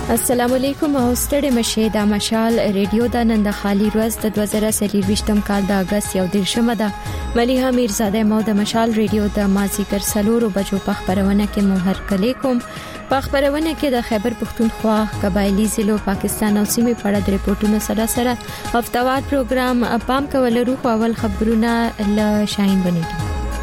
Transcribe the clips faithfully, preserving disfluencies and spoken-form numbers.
السلام علیکم او ستړي مشه د مشال ریډیو د نن د خالي ورځ د دوه زره څلور کال د اگست یو دیرشمه ده. مليحه میرزاده مو د مشال ریډیو د مازیګر سلورو بجو په خبرونه کې مو هر کله کوم په خبرونه کې د خیبر پختونخوا قبایلی ضلع پاکستان او سیمې په اړه د ریپورتونو سره سره هفتوار پروګرام پام کول روح اول خبرونه ل شاین بنیږي.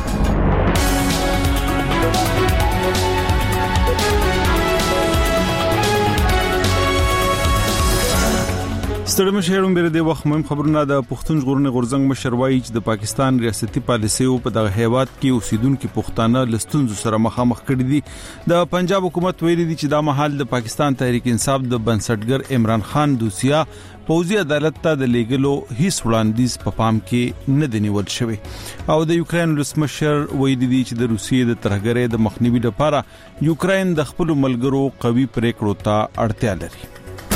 ستړي مشهورم بیر د وخت مهم خبرونه د پښتون ژغورنې غورځنګ مشروي چې د پاکستان ریاستي پالیسي په دغه هیواد کې اوسیدونکو پښتانه لستونزو سره مخامخ کړي دي. د پنجاب حکومت ویلي دي چې دا مهال د پاکستان تحریک انصاف د بنسټګر عمران خان دوسیه پوځي عدالت ته د لیګلو هیڅ وړاندیز په پام کې نه دی نیول شوی او د یوکرين ولسمشر ویلي دي چې د روسیې د ترهګرۍ د مخنیوي لپاره یوکرين د خپل ملګرو قوي پریکړو ته اړتیا لري.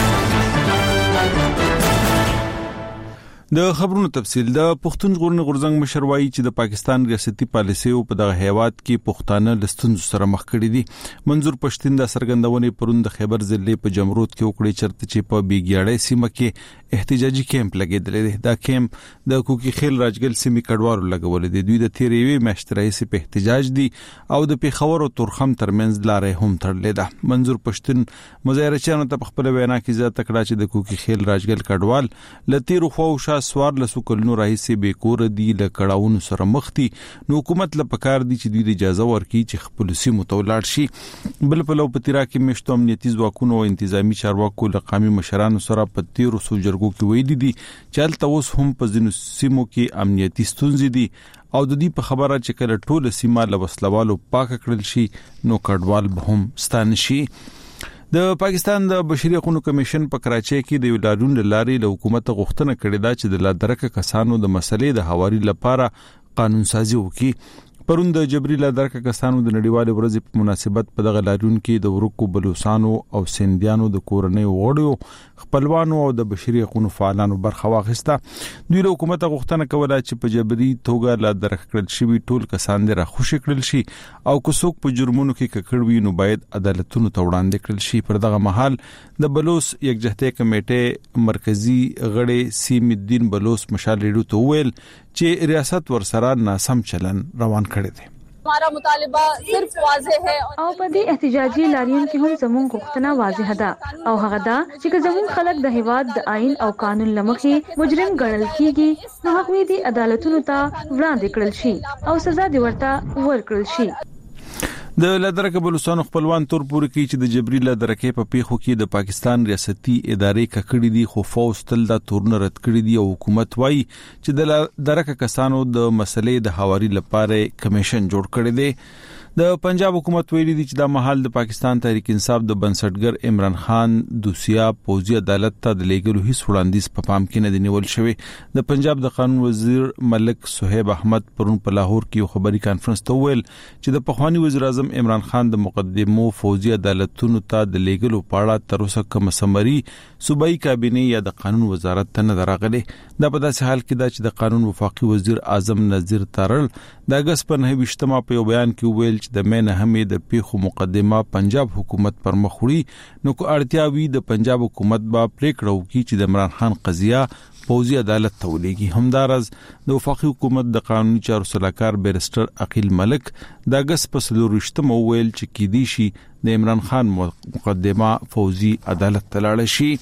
د خبرونو تفصیل د پښتون ژغورنې غورځنګ مشروي چې د پاکستان ریاستي پالیسي په دغه هیواد کې پښتانه لستونزو سره مخ کړي دي. منظور پښتين د سرګندونې پروند خیبر ضلع په جمرود کې وکړي چرته چې په بیګیاړې سیمه کې احتجاجي کیمپ لګیدل دي. دا کیمپ د کوکی خیل راجګل سیمې کډوالو لګول دي. دوی د تیریوي مشتري سي په احتجاج دي او د پیښور او تورخم ترمنځ لارې هم تړلې ده. منظور پښتين مظاهرچیانو ته خپل وینا کې ځا تکړه چې د کوکی خیل راجګل کډوال لتی روخو سوار لسو کلونو راهیسې به کور دی ل کړهونو سره مخ دي. نو حکومت له پکار دي چې دوی اجازه ورکړي چې خپل سیمو ته ولاړ شي. بل په لو پتیرا کې مشتو امنیتي ځواکونو او انتظامی چارواکو له قومي مشرانو سره په تیرو سو جرګو کې ویلي دي چې الته اوس هم په ځینو سیمو کې امنیتي ستونزې دي او د دې په خبره چې کله ټول سیمه له وسلوالو پاک کړل شي نو کډوال به هم ستان شي. د پاکستان د بشري حقوقو کمیشن په کراچۍ کې د ولادون لاري له حکومت غوښتنه کړې ده چې د لادرکه کسانو د مسلې د حواري لپاره قانون سازي وکړي. پروند د جبري لادرکه کسانو د نړیوال ورځې په مناسبت په دغه لارون کې د ورکو بلوچستانو او سنديانو د کورنۍ وړو خپلوانو او د بشري حقوقو فعالانو برخه واخیسته. دوی له حکومت غوښتنه کوله چې په جبري توګه لادرکه کړل شوی ټول کسان د راخوشي کړل شي او کوڅوک په جرمونو کې ککړوي نو باید عدالتونو ته وړاندې کړل شي. پر دغه مهال د بلوچ یکجهتۍ کمیټې مرکزی غړي سیم الدین بلوچ مشال ریډیو ته ویل چې ریاست ورسره ناسم چلن روان کړی دی. हमारा मुतालिबा सिर्फ वाज़ेह है او په دې احتجاجي لاریون کې هم زموږ غوښتنه واضح ده او هغه ده چې زموږ خلک د هیواد د آئین او قانون لمخې مجرم ګڼل کیږي نو حق دي عدالتونو ته وړاندې کړل شي او سزا دي ورته ورکړل شي. د لادرکه بلوچستان خپلوان تور پورې کې چې د جبري لادرکه په پیښو کې د پاکستان ریاستي ادارې ککړې دي خو فوز تل دا تورن رد کړې دي او حکومت وايي چې د لادرکه کسانو د مسلې د حواري لپاره کمیشن جوړ کړی دی. د پنجاب حکومت ویلي دي چې دا مهال د پاکستان تحریک انصاف د بنسټګر عمران خان دوسیه پوځي عدالت ته د لیګلو هیڅ وړاندیز په پام کې نه دی نیول شوی. د پنجاب د قانون وزیر ملک صہیب احمد پرون په لاهور کې یو خبري کانفرنس ته ویل چې د پخوانی وزیر اعظم عمران خان د مقدمو فوجي عدالتونو ته د لیګلو پاړه تر اوسه کوم سمري صوبایي کابینه یا د قانون وزارت ته نه راغلي. دا په داسې حال کې دا چې د قانون وفاقي وزیر اعظم نذیر تارل د اگست په نهه ویشتمه په یو بیان کې ویل چې د مینه همې د پیښو مقدمه پنجاب حکومت پر مخ وړي نو کو اړتیا وی د پنجاب حکومت با پریکړه وکړي چې د عمران خان قضیه پوځي عدالت ته ولېږي. همدارز د وفاقي حکومت د قانوني چارو سلاکار بیرسټر عقیل ملک د اگست په څلور ویشتمه ویل چې کې دي شي د عمران خان مقدمه پوځي عدالت ته لاړ شي.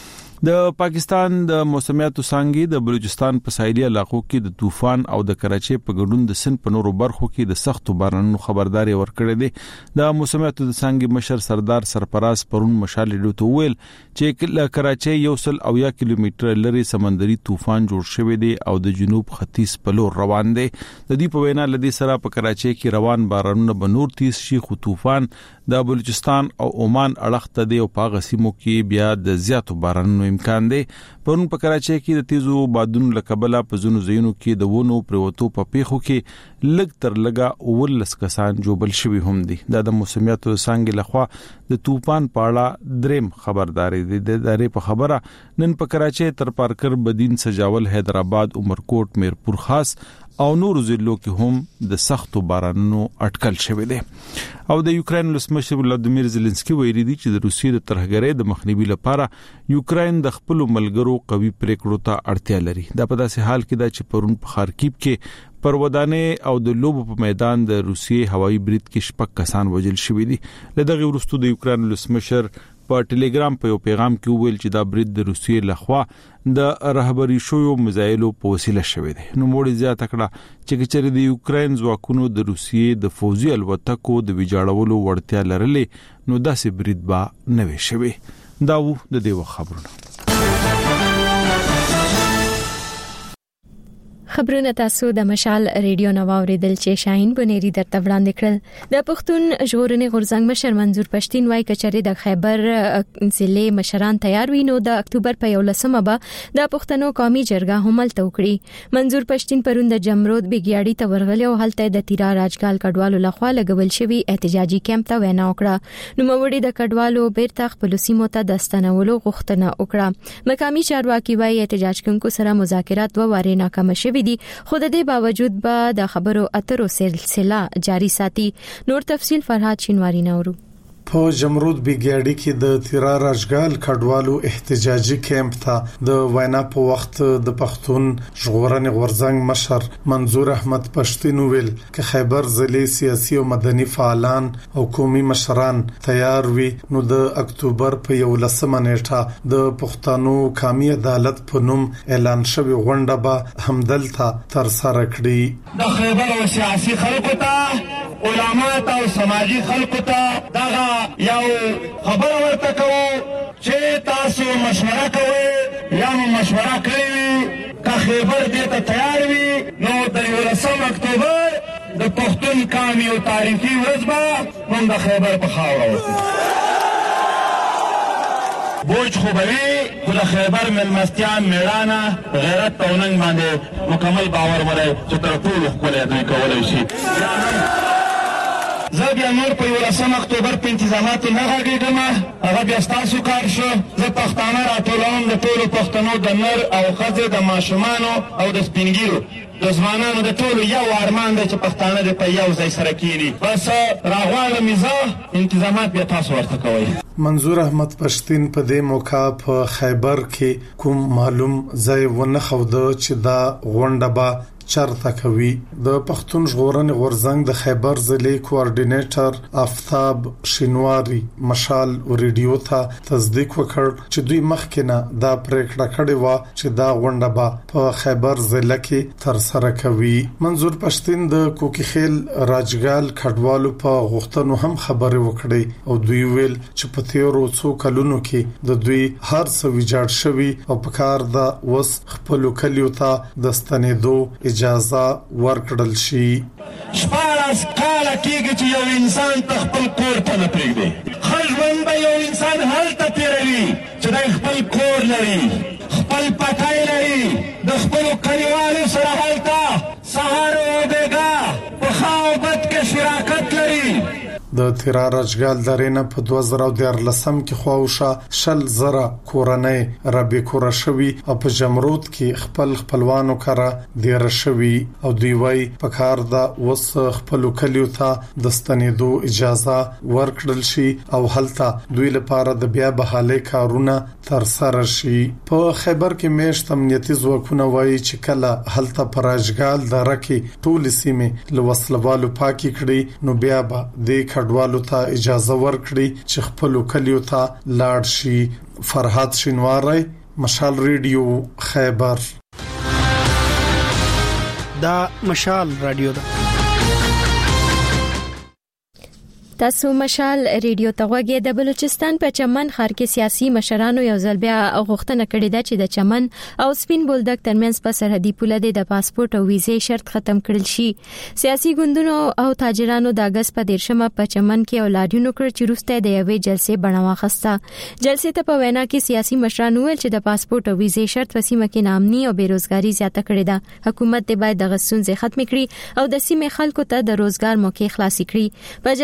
د پاکستان د موسمیاتو څانګې د بلوچستان په ساحلي علاقو کې د طوفان او د کراچۍ په ګډون د سن په نورو برخو کې د سختو بارانونو خبرداري ورکړې ده. د موسمیاتو د څانګې مشر سردار سرپراز پرون مشال ریډیو ته ویل چې کراچۍ یو سل او یا کیلومتر لري سمندري طوفان جوړ شوی دی او د جنوب ختیځ په لور روان دی. د دې په وینا لدی سره په کراچۍ کې روان بارانونه به نور تیز شي خو طوفان د بلوچستان او عمان اړخ ته دی او په غسیمو کې بیا د زیاتو بارانونو امکان دی. پرون په کراچۍ کې د تیزو بادونو لکبله په زونو زینو کې د ونو پروتو په پیښو کې لګ تر لګا ولس کسان جوبل شوی هم دي. دا د موسمیاتو څنګه لخوا د طوفان پاړه دریم خبرداري دي. د داري په خبره نن په کراچۍ تر پارکر بدین سجاول حیدرآباد عمرکوټ میرپور خاص او نور ضلعو کې هم د سختو بارانونو اټکل شوی دی. او د یوکرين ولسمشر ولادیمیر زيلنسکي ویلي دی چې د روسیې د ترهګرۍ د مخنیوي لپاره یوکرين د خپل ملګرو قوي پریکړو ته اړتیا لري. دا په داسې حال کې دا چې پرون په خارکیب کې پر ودانې او د لوبو په میدان د روسیې هوایي برید کې شپږ کسان وژل شوي دي. لدغه وروسته د یوکرين ولسمشر په ټلګرام په یو پیغام کې ویل چې دا برید د روسیې لخوا د رهبری شویو میزایلو په وسیله شوی دی. نو موږ زیاته کړه چې چې د یوکرين ځواکونو د روسیې د فوزي الوتکو د ویجاړولو وړتیا لرلې نو داسې برید با نه وي شوی. دا و د دې خبرونه. خبرونه تاسو د مشال ریډیو نو اوریدل چې شاهین بنيري درته وړاندې کړل. د پښتون ژغورنې غورځنګ مشر منظور پښتين وايي کچري د خیبر ضلع مشران تیار وي نو د اکتوبر په یولسمه به د پښتنو قومي جرګه همل توکړي. منظور پښتين پروند جمرود بګیاړي ته ورغلی او هلته د تیرا راجګال کډوالو لخوا لګول شوی احتجاجي کیمپ ته وینا وکړه. نو موړي د کډوالو بیرته خپل سیمو ته دستنولو غوښتنه وکړه. مقامي چارواکي وايي احتجاج کوونکو سره مذاکرات و واره ناکام شوي دي. خو د دې باوجود به د خبرو اترو سلسله جاری ساتي. نور تفصيل فرهاد شینواری نورو. په جمرود بیګاړي کې د تیرا راجګال کډوالو احتجاجي کیمپ ته د وینا په وخت د پښتون ژغورنې غورځنګ مشر منظور احمد پښتين ویل چې خیبر ضلع سیاسي او مدني فعالان او قومي مشران تیار وي نو د اکتوبر په یولسمه نیټه د پښتنو قومي عدالت په نوم اعلان شوی غونډه به همدلته تر سره کړي. د خیبر او سیاسي خلکو ته علماء او سماجی خلکو ته دا یو خبر ورته کوو چې تاسو مشوره کوئ یا مشوره کوي که خیبر دې ته تیار وي نو د یولسم اکتوبر د پښتون قومي او تاریخي ورځ به موږ د خیبر په خاوره وکړو. بوج خوبوي خو د خیبر ملمستیا میړانه غیرت او ننګ باندې مکمل باور ولري چې تر ټولو ښکلی دوی کولی شي. زه بیا نور په یولسم اکتوبر په انتظاماتو نه غږېږم، هغه بیا ستاسو کار شو. زه پښتانه راټولوم د ټولو پښتنو د نر او ښځې د ماشومانو او د سپینګیرو د ځوانانو د ټولو یو ارمان دی چې پښتانه دې په یو ځای سره کېني. بس راغواړم زه انتظامات بیا تاسو ورته کوئ. منظور احمد پښتين په دې موقع په خیبر کې کوم معلوم ځای ونه خوده چې دا غونډه به چرته کوي. د پښتون ژغورنې غورځنګ د خیبر ضلع کوارډینیټر آفتاب شینواری مشال ریډیو ته تصدیق وکړ چې دوی مخکې نه دا پریکړه کړې و چې دا غونډه به په خیبر ضلع کې تر سره کوي. منظور پښتين د کوکیخیل راجګال کډوالو په غوښتنو هم خبرې وکړې او دوی ویل چې په تیرو څو کلونو کې د دوی هر څه ویجاړ شوی او په کار د وس خپل کلیو ته د ستنېدو اجازه ورکړل شي. شپاړس کاله کېږي چې یو انسان ته خپل کور ته نه پرېږدي. ښه ژوند به یو انسان هلته تېروي چې دی خپل کور لري، خپل پټی لري، د خپلو کلیوالو سره هلته سهار او بېګا په ښه او بد کې شراکت لري. د تیرا راجګال درې نه په دوه زره دیارلسم کې خواوشه شل زره کورنۍ را بېکوره شوي او په جمرود کې خپل خپلوانو کره دیره شوي او دوی وايي په کار د اوس خپلو کلیو ته د ستنېدو اجازه ورکړل شي او هلته دوی لپاره د بیا بحالۍ کارونه تر سره شي. په خیبر کې میشت امنیتي ځواکونه وايي چې کله هلته په راجګال دره کې ټولې سیمې له وسلوالو پاکې کړي نو بیا به د کډوالو ته اجازه ورکړي چې خپل کلیو ته لاړ شي. فرهاد شینواری مشال ریډیو خیبر. دا مشال رادیو ده. تاسو مشال ریډیو ته غوږی. د بلوچستان په چمن ښار کې سیاسي مشرانو یو ځل بیا غوښتنه کړې ده چې د چمن او سپین بولدک ترمنځ په سرحدي پوله د پاسپورت او ویزې شرط ختم کړل شي. سیاسي ګوندونو او تاجرانو د اگست په دیرشمه په چمن کې اولادونو کړ چې روسته د یوې جلسې بڼه واخسته. جلسې ته په وینا کې سیاسي مشرانو ویل چې د پاسپورت او ویزې شرط په سیمه کې ناامني او بیروزګاری زیاته کړې ده. حکومت دې باید د غسونځې ختم کړي او د سیمې خلکو ته د روزګار موقع خلاص کړي. په جلسه کې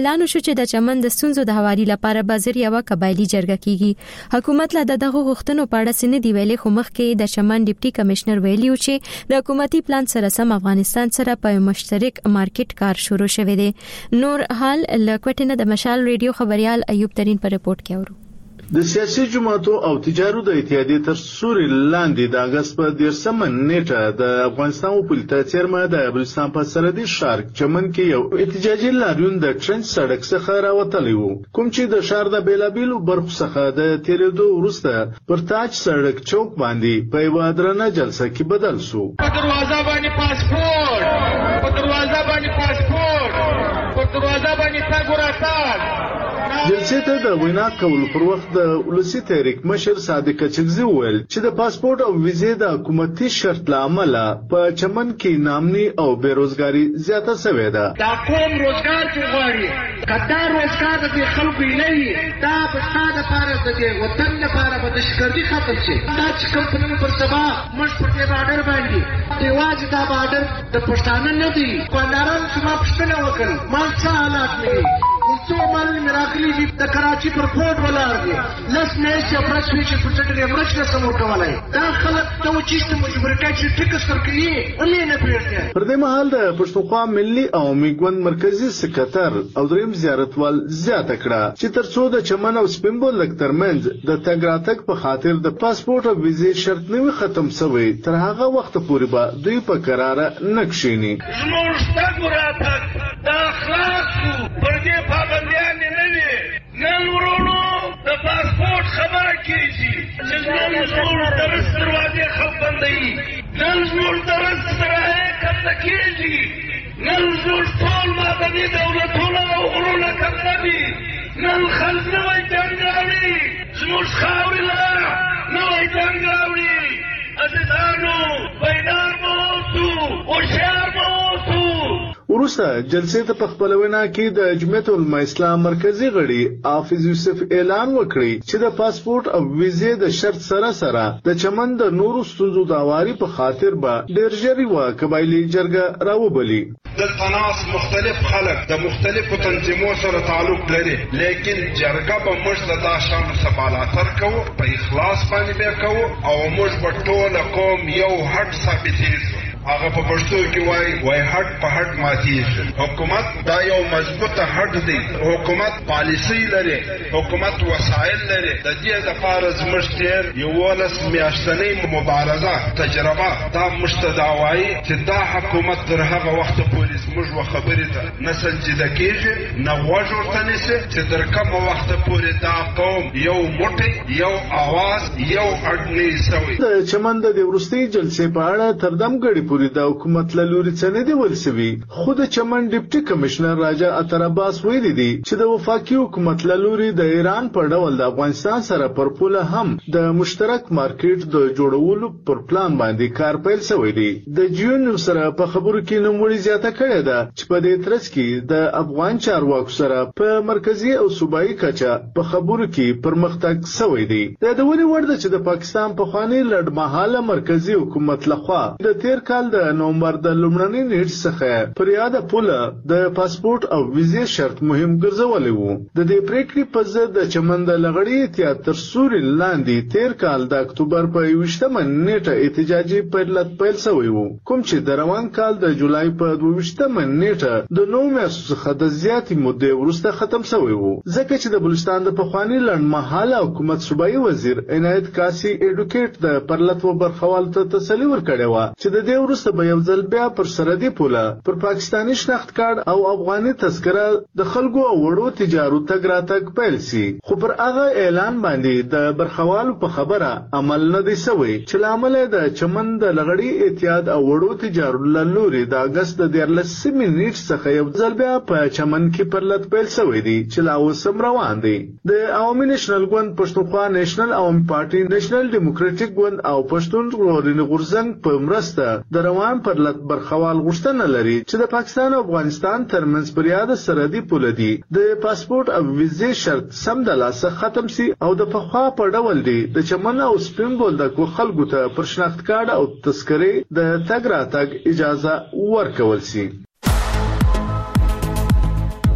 اعلان وشو چې د چمن د ستونزو د هواري لپاره بازار یو قبایلی جرګه کیږي. حکومت لا دغه غوښتنو په اړه سند دی ویلي، خو مخکې د چمن ډیپټي کمشنر ویلیو چې د حکومتي پلان سره سم افغانستان سره په مشترک مارکیټ کار شروع شوی دی. نور حال لکوټنه د مشال ریډیو خبريال ایوب ترين په رپورت کې اورو. د سیاسي جماعتو او تجارو د اتحادیې تر سوري لاندې د اگست په دیرشمه نیټه د افغانستان وپلته چیرمه د بلوچستان په سرحدي ښار چمن کې یو احتجاجي لاریون د ټرنچ سړک څخه راوتلی وو، کوم چې د ښار د بیلابیلو برخو څخه د تیریدو وروسته پر تاج سړک چوک باندې په یوه درنه جلسه کې بدل شو. په دروازه باندې پاسپورت، په دروازه باندې پاسپورت، په دروازه باندې تاګ وراتاګ. جلسې ته د وینا کولو پر وخت د ولسی تحریک مشر صادق چغزي وویل چې د پاسپورت او ویزې د حکومتي شرط لامل په چمن کې نامني او بیروزګاری زیاته شوې ده. دا کوم روزګار چې غواړي کدا روزګار د خلکو نه وي، دا په ستاسو لپاره د وطن لپاره به د شکردي ختم شي. دا چې کمپنیو پر سبا مش پر دې بارډر باندې دیواز دا بارډر د پښتانه نه دی. کوانداران چې ما پښتنه وکړ ما څه حالات نه څو مال مراکلی دي د کراچي پر پورت ولار دي لس میاشتې افراد شوي چې پرسټ یې مرچ نه سمور کولای. دا خلک ته وچیشته مجبورتیا چې ټیکس ورکوي ولې نه پرېږدي. پر دې مهال د پښتونخوا ملي عوامي ګوند مرکزی سکرټر او دریم زیارتوال زیاته کړه چې ترڅو د چمن او سپینبولک ترمنځ د تګ راتګ په خاطر د پاسپورت او ویزې شرط نه ختم شوی، تر هغه وخت پورې به دوی په قرار نه کښیني. زموږ تګ راتګ د اخلاقو پر دې پابندیان نه وي. نن ورونو د پاسپورت خبره کیږي چې نن زموږ درس دروازې خلک بندوي، نن زموږ درس دروازې کمزه کیږي، نن زموږ ټول مدني دولتونه او غرونه کمزه دي، نن خلک نوی جنګ راوړي، زموږ خاورې لره نوی جنګ راوړي. عزیزانو بیدار مو اوسو، هوښیار مو اوسو. وروسته جلسې ته په خپل وینا کې د جمعیت العلماء اسلام مرکزی غړي حافظ یوسف اعلان وکړي چې د پاسپورت او ویزې د شرط سره سره د چمن د نورو ستونزو د هواري په خاطر به ډېر ژر یوه قبایلي جرګه راوبلي. دلته ناس مختلف خلک د مختلفو تنظیمو سره تعلق لري، لیکن جرګه به موږ د دا شانو سبالاتر کوو، په اخلاص باندې به کوو او موږ به ټوله قوم یو هټ ثابتېږو. هغه په پښتو کې وای وای هټ په هټ ماتیږي. حکومت دا یو مضبوطه هټ دی، حکومت پالیسی لري، حکومت وسایل لري. د دې لپاره زموږ تیر یولس میاشتنۍ مبارزه تجربه دا مشتداوي چې دا حکومت تر هغه وخت پورې زموږ و خبرې ته نه سنجیده کېږي، نه غوږ ورته نیسي چې تر کومه وخت پورې دا قوم یو موټی، یو اواز، یو اډ نه سوی. د چمن د وروستۍ جلسې په اړه تر دمګړي د حکومت له لوري څه نه دی ویل شوي، خو د چمن ډیپټي کمشنر راجا اتر عباس ویلي دي چې د وفاقي حکومت له لوري د ایران په ډول د افغانستان سره پر پوله هم د مشترک مارکیټ د جوړولو پر پلان باندې کار پیل شوی دی. د جیون سره په خبرو کې نوموړي زیاته کړې ده چې په دې ترڅ کې د افغان چارواکو سره په مرکزی او صوبایي کچه په خبرو کې پرمختګ شوی دی. د یادونې وړ ده چې د پاکستان پخوانی لړمحاله مرکزی حکومت لخوا د تیر کال د نومبر د لومړنۍ نیټې څخه پر یاده پوله د پاسپورت او ویزې شرط مهم ګرځولی وو. د دې پریکړې په ضد د چمن د لغړی اتحاد تر سوري لاندې تیر کال د اکتوبر په یوویشتمه نیټه احتجاجي پیلت پیل شوی وو، کوم چې د روان کال د جولای په دویشتمه نیټه د نو میاشتو څخه د زیاتې مودې وروسته ختم شوی وو، ځکه چې د بلوچستان د پخواني لنډمهاله حکومت صوبایي وزیر عنایت کاسي ایډوکیټ د پرلت و برخوال ته تسلي ورکړې وه چې د دې وروسته به یو ځل بیا پر سرحدي پوله پر پاکستاني شناخت کارت او افغاني تذکره د خلکو او وړو تجارو تګ راتګ پیل سي. خو پر هغه اعلان باندې د برخوالو په خبره عمل نه دی شوی چې له امله د چمن د لغړی اتحاد او وړو تجارو له لوري د اګست د دیارلسمې نیټې څخه یو ځل بیا په چمن کې پرلت پیل شوی دی چې لا اوس هم روان دی. د عوامي نېشنل ګوند، پښتونخوا نېشنل عوامي پارټي، نېشنل ډیموکراټیک ګوند او پښتون ژغورنې غورځنګ په مرسته د روان پرلت برخوال غوښتنه لري چې د پاکستان او افغانستان ترمنځ پر یاده سرحدي پوله دي د پاسپورت او ویزې شرط سمدلاسه ختم سي او د پخوا په ډول دی د چمن او سپین بولدکو خلکو ته پر شناخت کارت او تذکرې د تګ راتګ اجازه ورکول سي.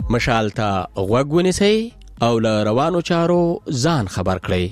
مشال ته غوږ ونیسئ او له روانو چارو ځان خبر کړئ.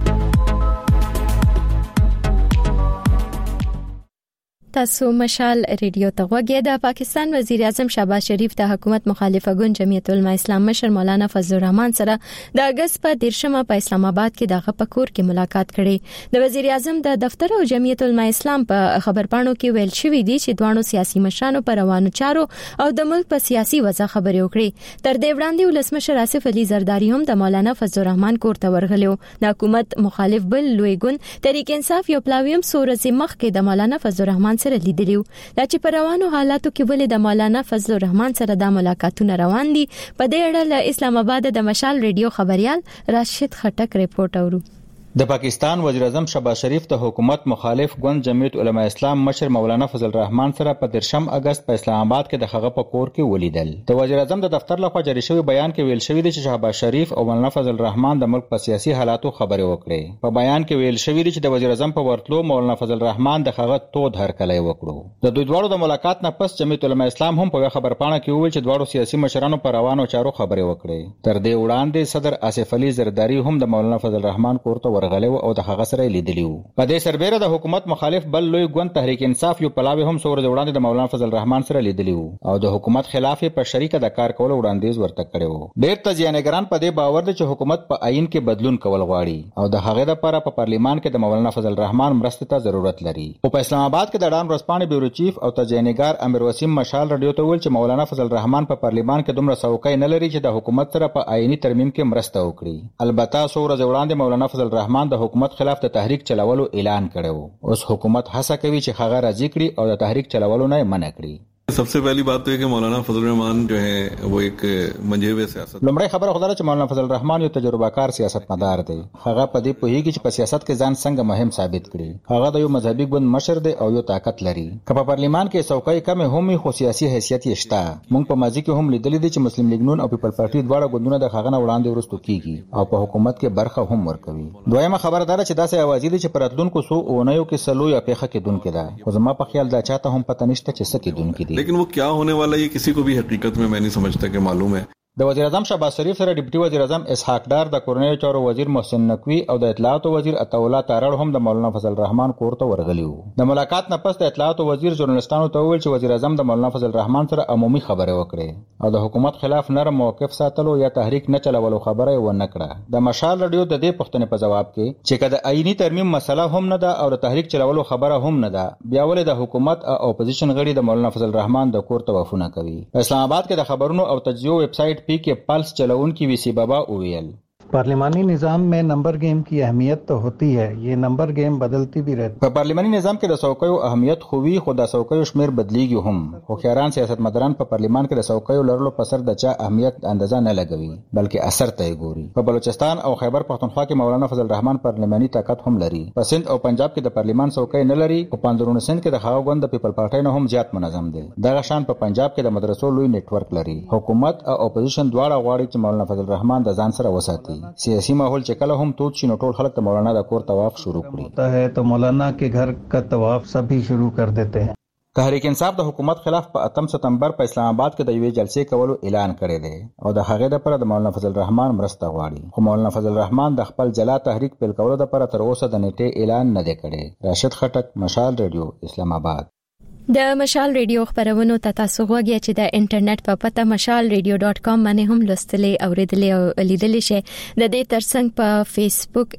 تاسو مشال ریډیو ته غوږی. د پاکستان وزیر اعظم شهباز شریف د حکومت مخالفه ګوند جمعیت العلماء اسلام مشر مولانا فضل الرحمن سره د اگست په دیرشمه په اسلام آباد کې د غپکور کې ملاقات کړي. د وزیر اعظم د دفتر او جمعیت العلماء اسلام په خبرپاڼو کې ویل شوی دی چې دوانو سیاسي مشرانو پر روانو چارو او د ملک په سیاسي وضع خبرې وکړي. تر دې وړاندې ولسمشر آصف علي زرداری هم د مولانا فضل الرحمن کور ته ورغلو. د حکومت مخالف بل لوی ګوند تحریک انصاف یو پلاویم سورزي مخ کې د مولانا فضل الرحمن سره لیدلیو. دا چې په روانو حالاتو کې ولې د مولانا فضل الرحمن سره د ملاقاتونه روان دي، په دې اړه له اسلام آباد د مشال ریډیو خبريال راشد خټک ریپورت اورو. د پاکستان وزیر اعظم شهباز شریف د حکومت مخالف ګوند جمعیت العلماء اسلام مشر مولانا فضل الرحمن سره په درشم اگست په اسلام آباد کې د خغه په کور کې ولیدل. د وزیر اعظم د دفتر لخوا جاری شوی بیان کې ویل شوی دی چې شهباز شریف او مولانا فضل الرحمن د ملک په سیاسي حالاتو خبرې وکړي. په بیان کې ویل شوی دی چې د وزیر اعظم په ورتلو مولانا فضل الرحمن د خغه تود هرکلی وکړو. د دوی دواړو د ملاقات نه پس جمعیت العلماء اسلام هم په خبرپاڼه کې وویل چې دواړو سیاسي مشرانو په روانو چارو خبرې وکړي. تر دې وړاندې صدر آصف علي زرداری هم د مولانا فضل الرحمن کور ته ورغلی او د سره لیدلیو. په دې سربېره د حکومت مخالف بل لوی ګوند تحریک انصاف یو پلاوی هم څو ورځې وړاندې د مولانا فضل الرحمن سره لیدلیو او د حکومت خلاف په شریکه د کار کولو وړاندیز ورته کړو. ډېر تجزیه‌نګران په دې باور دي چې حکومت په آئین کې بدلون کول غواړي او د هغې لپاره په پارلیمان کې د مولانا فضل الرحمن مرستې ته ضرورت لري. او په اسلام آباد کې د ډان ورځپاڼې بیورو چیف او تجزیه‌نګار امیر وسیم مشال رادیو ته ویل چې مولانا فضل الرحمن په پارلیمان کې دومره څوکۍ نه لري چې د حکومت سره په آئینی ترمیم کې مرسته وکړي. البته څو ورځې وړاندې مولانا فضل الرحمن د حکومت خلاف د تحریک چلولو اعلان کړو. اوس حکومت هڅه کوي چې هغه راضي کړي او د تحریک چلولو نه منع کړي. सबसे पहली बात तो है कि मौलाना फजल रहमान जो है वो एक मंजेब सियासत. لومړی خبره خدای چې مولانا فضل الرحمن یو تجربه کار سیاستمدار دی. هغه په دې پوهیږي چې په سیاست کې ځان څنګه مهم ثابت کړي. هغه د یو مذهبي ګوند مشر دی او یو طاقت لري. که په پارلیمان کې څوکۍ کم هم خو سیاسي حیثیت یې شته. موږ په ماضي کې هم لیدل دي چې مسلم لیگ نون او پیپل پارټي دواړه ګوندونه د هغه نه وړاندې ورستو کیږي او په حکومت کې برخه هم ورکوي. دویمه خبره دا چې داسې اوازې دي چې پر راتلونکو څو اونیو کې سلو یا پیخه کې دونکو ده. خو زما په خیال دا چاته هم پته نشته چې څه کې دونکو دي. लेकिन वो क्या होने वाला ये किसी को भी हकीकत में मैं नहीं समझता कि मालूम है. د وزیر اعظم شهباز شریف سره ډیپټي وزیر اعظم اسحاق ډار، د کورنیو چارو وزیر محسن نقوی او د اطلاعات وزیر عطا الله تارړ هم د مولانا فضل الرحمن کور ته ورغلي وو. د ملاقات نه پس د اطلاعات وزیر ژورنالستانو ته وویل چې وزیر اعظم د مولانا فضل الرحمن سره عمومي خبرې وکړې او د حکومت خلاف نرم موقف ساتلو یا تحریک نه چلولو خبره و نه کړه. د مشال رادیو د دې پوښتنې په جواب کې چې کله آئینی ترمیم مسله هم نه ده او د تحریک چلولو خبره هم نه ده، بیا ولې د حکومت او اپوزیشن غړي د مولانا فضل الرحمن د کور توافونه کوي. په اسلام آباد کې د خبرونو او تجزیو ویب سټ پی کې پلس चलाउन की वीसी बाबा उवेल. पार्लिमानी निज़ाम में नंबर गेम की अहमियत तो होती है, ये नंबर गेम बदलती भी रहती है. په پارلیماني نظام کې د څوکیو اهمیت خو وی خو د څوکیو شمیر بدلیږي هم. خو خیران سیاستمداران په پارلیمان کې د څوکیو لرلو په سر د چا اهمیت اندازه نه لګوي بلکې اثر ته ګوري. په بلوچستان او خیبر پختونخوا کې مولانا فضل الرحمن پارلیماني طاقت هم لري. په سند او پنجاب کې د پارلیمان څوکۍ نه لري او پاندرون سند کې د خاو غوند د پیپل پارټي نه هم زیات منظم دي. دغه شان په پنجاب کې د مدرسو لوی نیټ ورک لري. حکومت او اپوزیشن دواړه غواړي چې مولانا فضل الرحمن د ځان سره وساتي. سیاسي ماحول چې کله هم توت شي نو ټول خلک د مولانا د کور طواف شروع کړي. ہوتا ہے تو مولانا کے گھر کا طواف سبھی شروع کر دیتے ہیں. تحریک انصاف د حکومت خلاف په اتم ستمبر په اسلام آباد کې د یوې جلسې کولو اعلان کړی دی او د هغې لپاره د مولانا فضل الرحمن مرسته غواړي. خو مولانا فضل الرحمن د خپل جلا تحریک پیل کولو لپاره تر اوسه د نیټې اعلان نه دی کړی. راشد خټک، مشال ریډیو، اسلام آباد. د مشال ریډیو خبرونو ته تاسو غوږی چې د انټرنیټ په پته مشال ریډیو ډاٹ کام باندې هم لوستلې او ریډلې او لیدلې شئ. د دې ترڅنګ په فیسبوک،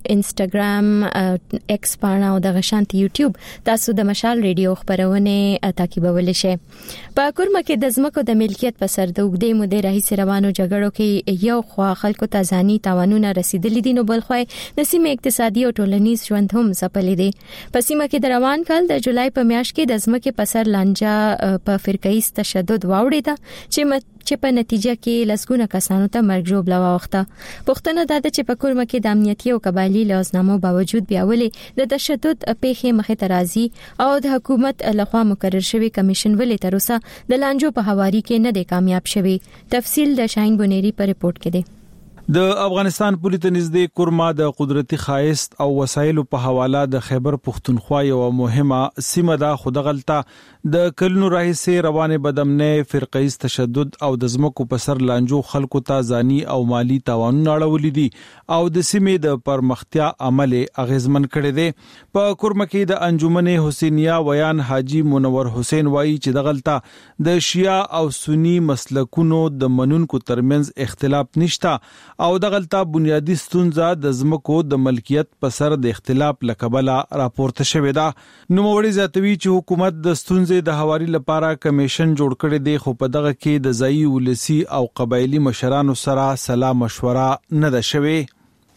انسټاګرام، ایکس باندې او د غشانت یوټیوب تاسو د مشال ریډیو خبرونه تعقیبولی شئ. په کورمه کې د ځمکو د ملکیت په سر د وګړي مودې راهیسې روانو جګړو کې یو خوا خلکو ته ځاني تاوانونه رسیدلي دي، نو بل خوا د سیمې اقتصادي او ټولنیز ژوند هم ځپلي دي. په سیمه کې د روان کال د جولای په میاشت کې د ځمکې په لانجا په فرقایي تشدد واوړیده چې چې په نتیجه کې لسګونه کسانو ته مرګ ژوبله واوښته. پوښتنه دا ده چې په کورمه کې د امنیتي او قبایلي لوازنامو باوجود بیا ولې د تشدد پیښې مخې ته راځي او د حکومت لخوا مقرر شوی کمیشن ولې تر اوسه د لانجو په هواري کې نه دی کامیاب شوی. تفصیل د شاهین بونيري په ریپورت کې دی. د افغانستان پولیس نږدې کورما د قدرتي خایست او وسایلو په حواله د خیبر پښتونخوا یو مهمه سیمه ده، خو د غلطه د کلونو راهیسې روانه بدامنه فرقه‌ایز تشدد او د ځمکو په سر لانجو خلکو ته ځاني او مالی تاوانونه اړولې دي او د سیمې د پرمختیا عمل اغیزمن کړي دي. په کورما کې د انجمن حسینیه ویان حاجی منور حسین وایي چې د غلطه د شیعه او سنی مسلکونو د منونکو ترمنځ اختلاف نشته او د غلطه بنیادی ستونزه د ځمکو د ملکیت په سر د اختلاف لکبله راپورته شوې ده. نوموړي زیاتوي چې حکومت د ستونزې د حواري لپاره کمیشن جوړ کړی دی، خو په دغه کې د ځایي ولسی او قبایلی مشرانو سره سلا مشوره نه ده شوې.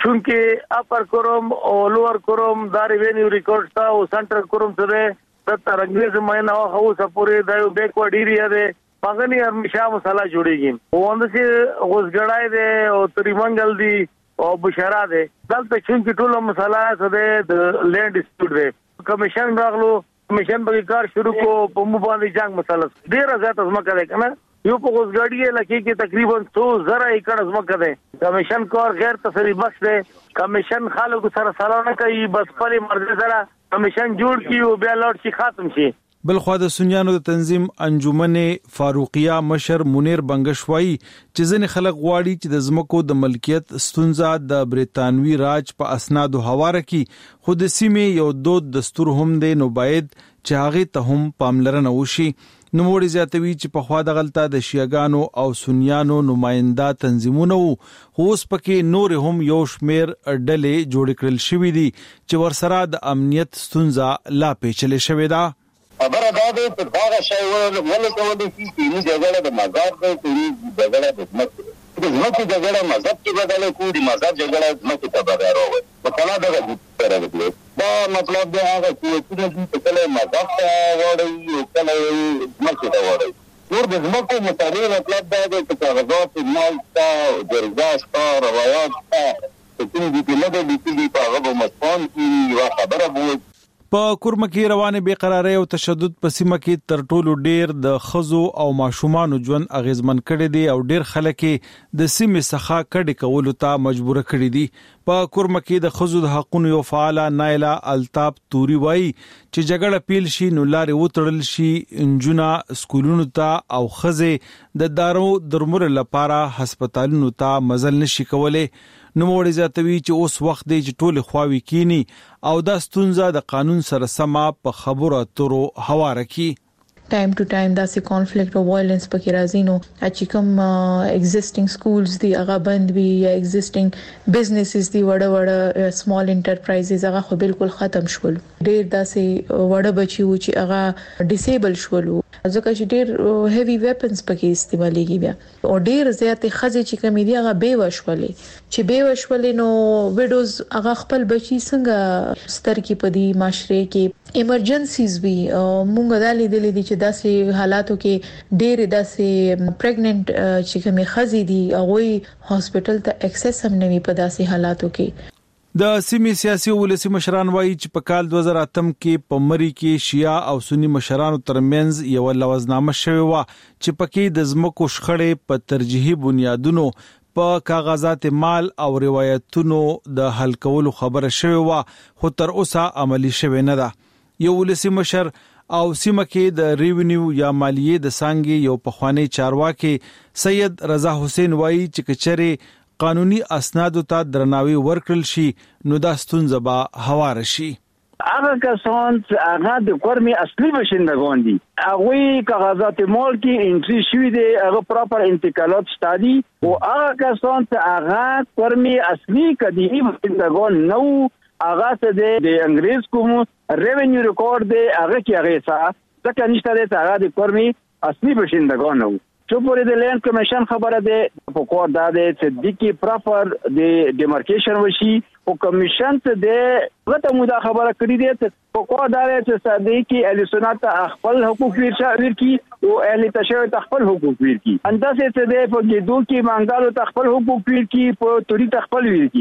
چونکه اپر کوروم او لوور کوروم دا ریوینیو ریکارډ تا او سنټرل کوروم سره د ترنګز مېنه او هو سپوري د یو بیکورډ ایریا ده پاغنی همیشه مسله جوړیږي. ووند چې غوسګړای دی او تریمنګل دی او بشرا دی دلته چونکه ټول مسله ده د لینډ ډیسپیوټ دی. کمیشن راغلو، کمیشن به کار شروع کو په مو باندې جنگ مسله ډیر زیات ازمکه ده کنه. یو په غوسګړی لکه کې تقریبا څو زره ایکړ ازمکه ده. کمیشن کار غیر تصریح بخش ده. کمیشن خلکو سره سلام نه کوي، بس پرې مرزه سره کمیشن جوړ کیو بیا لاړ شي ختم شي. بلخوا د سنیانو د تنظیم انجمن فاروقیه مشر منیر بنگشوایی چې ځنې خلک غواړي چې د ځمکو د ملکیت ستونزه د بریتانوي راج په اسنادو حواله کی، خو د سیمې یو دود دستور هم دی، نو باید چې هغه ته هم پاملرنه وشي. نوموړي زیاتوي چې په خوا د غلطه د شیعاګانو او سنیانو نماینده تنظیمونه وو، خو اوس پکې نور هم یو شمیر ډلې جوړ کړل شوې دي چې ورسره د امنیت ستونزه لا پیچلې شوې ده. خبره دا ده چې دا شی ولې کولای شي چې جګړه د مذهب ده، چې جګړه د ځمکې د ځمکې جګړه مذهب کې بدله کوي، د مذهب جګړه ځمکې ته بدله راوړي. په کله دغه سره دی دا مطلب دی هغه چې کله مذهب ته وړي او کله ځمکې ته وړي. نور د ځمکو مطابق مطلب دا دی چې کاغذات مال ته درځه شته روایات ته چې کوم دي چې نه دي چې په هغه مسپان کې یو خبره بوي. په کورما کې روانه بے قراری او تشدد په سیمه کې تر ټولو ډیر د خزو او ماشومان ژوند اغیزمن کړي دي او ډیر خلک د سیمه څخه کډي کولو ته مجبور کړي دي. په کورما کې د خزو د حقوقو یو فعال نایلا الطاف توري وایي چې جګړه پیل شي نو لارې وټړل شي، انجونا سکولونو ته او خزه د دارو درمل لپاره هسپتالونو ته مزل نشي کولای. نوموړي زیاتوي چې اوس وخت دی چې ټول خواوي کینی او دا ستونزه د قانون سره سما په خبرو اترو هواره کی. ټایم ټو ټایم داسې کانفلیکټ او وایلنس پکې راځي، نو چې کوم ایگزیسټینګ سکولز دی هغه بند وي یا ایگزیسټینګ بزنسز دی وړه وړه سمال انټرپرایزز هغه خو بالکل ختم شول. ډیر داسې وړه بچي و چې هغه ډیسیبل شول ځکه چې ډیر هیوی ویپنز پکې استعمالېږي بیا او ډیر زیات خزې چې کمی دی هغه بے وشولې چې بے وشولې نو وډوز هغه خپل بچي څنګه ستر کې پدی معاشره کې ایمرجنسیز وی مونږ د لیدلې دي چې داسې حالاتو کې ډېر داسې پریګننټ چې کومه خزې دي هغه هاسپټل ته اکسس هم نه وي په داسې حالاتو کې. د سیمې سیاسي ولسی مشران وایي چې په کال دوه زره اتم کې په مری کې شیعه او سنی مشرانو ترمنځ یو لوزنامه شوې و چې پکې د ځمکو شخړې په ترجیحي بنیادونو په کاغذات مال او روایتونو د حل کولو خبره شوې و، خو تر اوسه عملی شوې نه ده. یو ولسی مشر او سیمه کې د ریونیو یا مالیې د سانګي یو پخوانی چارواکي سید رضا حسین وایي چې کچره قانوني اسنادو ته درناوی ورکړل شي نو دا ستونزه به هواره شي. هغه کسان چې هغه د کورمي اصلي بشندگان دي هغه کاغذات مال کې انټری شوی دی، هغه پراپر انتقالات شته دي او هغه کسان چې هغه کورمي اصلي قدیمی بشندگان نو هغه څه د انګریز کوم ریونیو ریکارډ دی هغه کې هغه څه ځکه نشته دی هغه د کورمي اصلي بشندگان نو. چې پورې د لینډ کمیشن خبره ده په کور دا ده چې د کی پراپر د ډیمارکیشن وشي او کمیشن ته د غته مودا خبره کړی دی چې په کور دا ده چې صدیقي الیسونات خپل حقوق ورچا ورکی او اهل تشوی خپل حقوق ورکی اندازې ته د په دې کې منګالو خپل حقوق ورکی په توري خپل ورکی.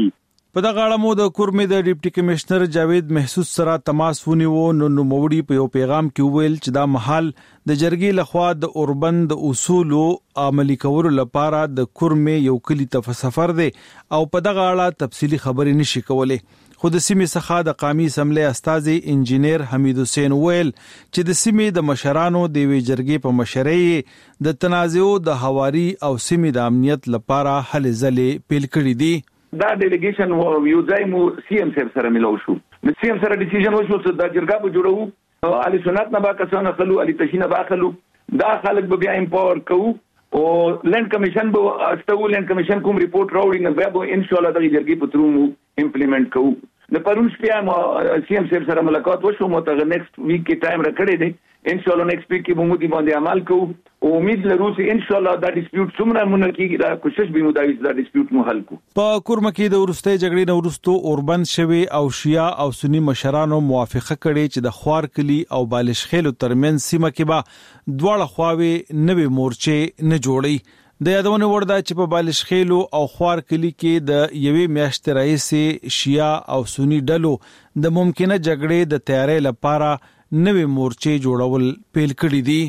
په دغه اړه مو د کورمې د ډیپټي کمشنر جاوید محسوس سره تماس ونیو. نو نوموړي په یو پیغام کې ویل چې دا مهال د جرګې لخوا د اوربند د اصولو عملي کولو لپاره د کورمې یو کلی ته سفر دی او په دغه اړه تفصیلی خبرې نشي کولای. خو د سیمې څخه د قومي اسمبلی استازي انجینیر حمید حسین ویل چې د سیمې د مشرانو د وی جرګې په مشرۍ د تنازعو د حواري او سیمې د امنیت لپاره هلې ځلې پیل کړې دي. دا ډیلیګیشن یو ځای مو سی ایم سره ملو شو. د سی ایم سره ډیسیژن وشو چې د جرګه به جوړو علي سنت نه با کسانه خلو علي تشینه با خلو دا خلک به بیا امپاور کوو او لند کمیشن به استو لند کمیشن کوم ریپورت راوړي نه به ان شاء الله د جرګې په ترو مو امپلیمنٹ کوو. د پرون شپه مو سی ایم سره ملاقات وشو مو ته نیکسټ ویک کې ټایم راکړی دی. ان شاء الله نیکسټ ویک کې به مو دې باندې عمل کوو او امید لرو چې ان شاء الله دا ډیسپیوټ څومره مونږ کېږي دا کوشش به مو دا دا ډیسپیوټ مو حل کو. په کورمه کې د ورسته جګړې نه ورستو اوربند شوی او شیا او سنی مشرانو موافقه کړې چې د خوار کلی او بالش خېلو ترمن سیمه کې به دواړه خواوي نوې مورچې نه جوړي. د یادونه ورده چې په بالش خېلو او خوار کلی کې د یوې میاشتې راهیسې شیا او سنی ډلو د ممکنه جګړې د تیارې لپاره نوې مورچې جوړول پیل کړې دي.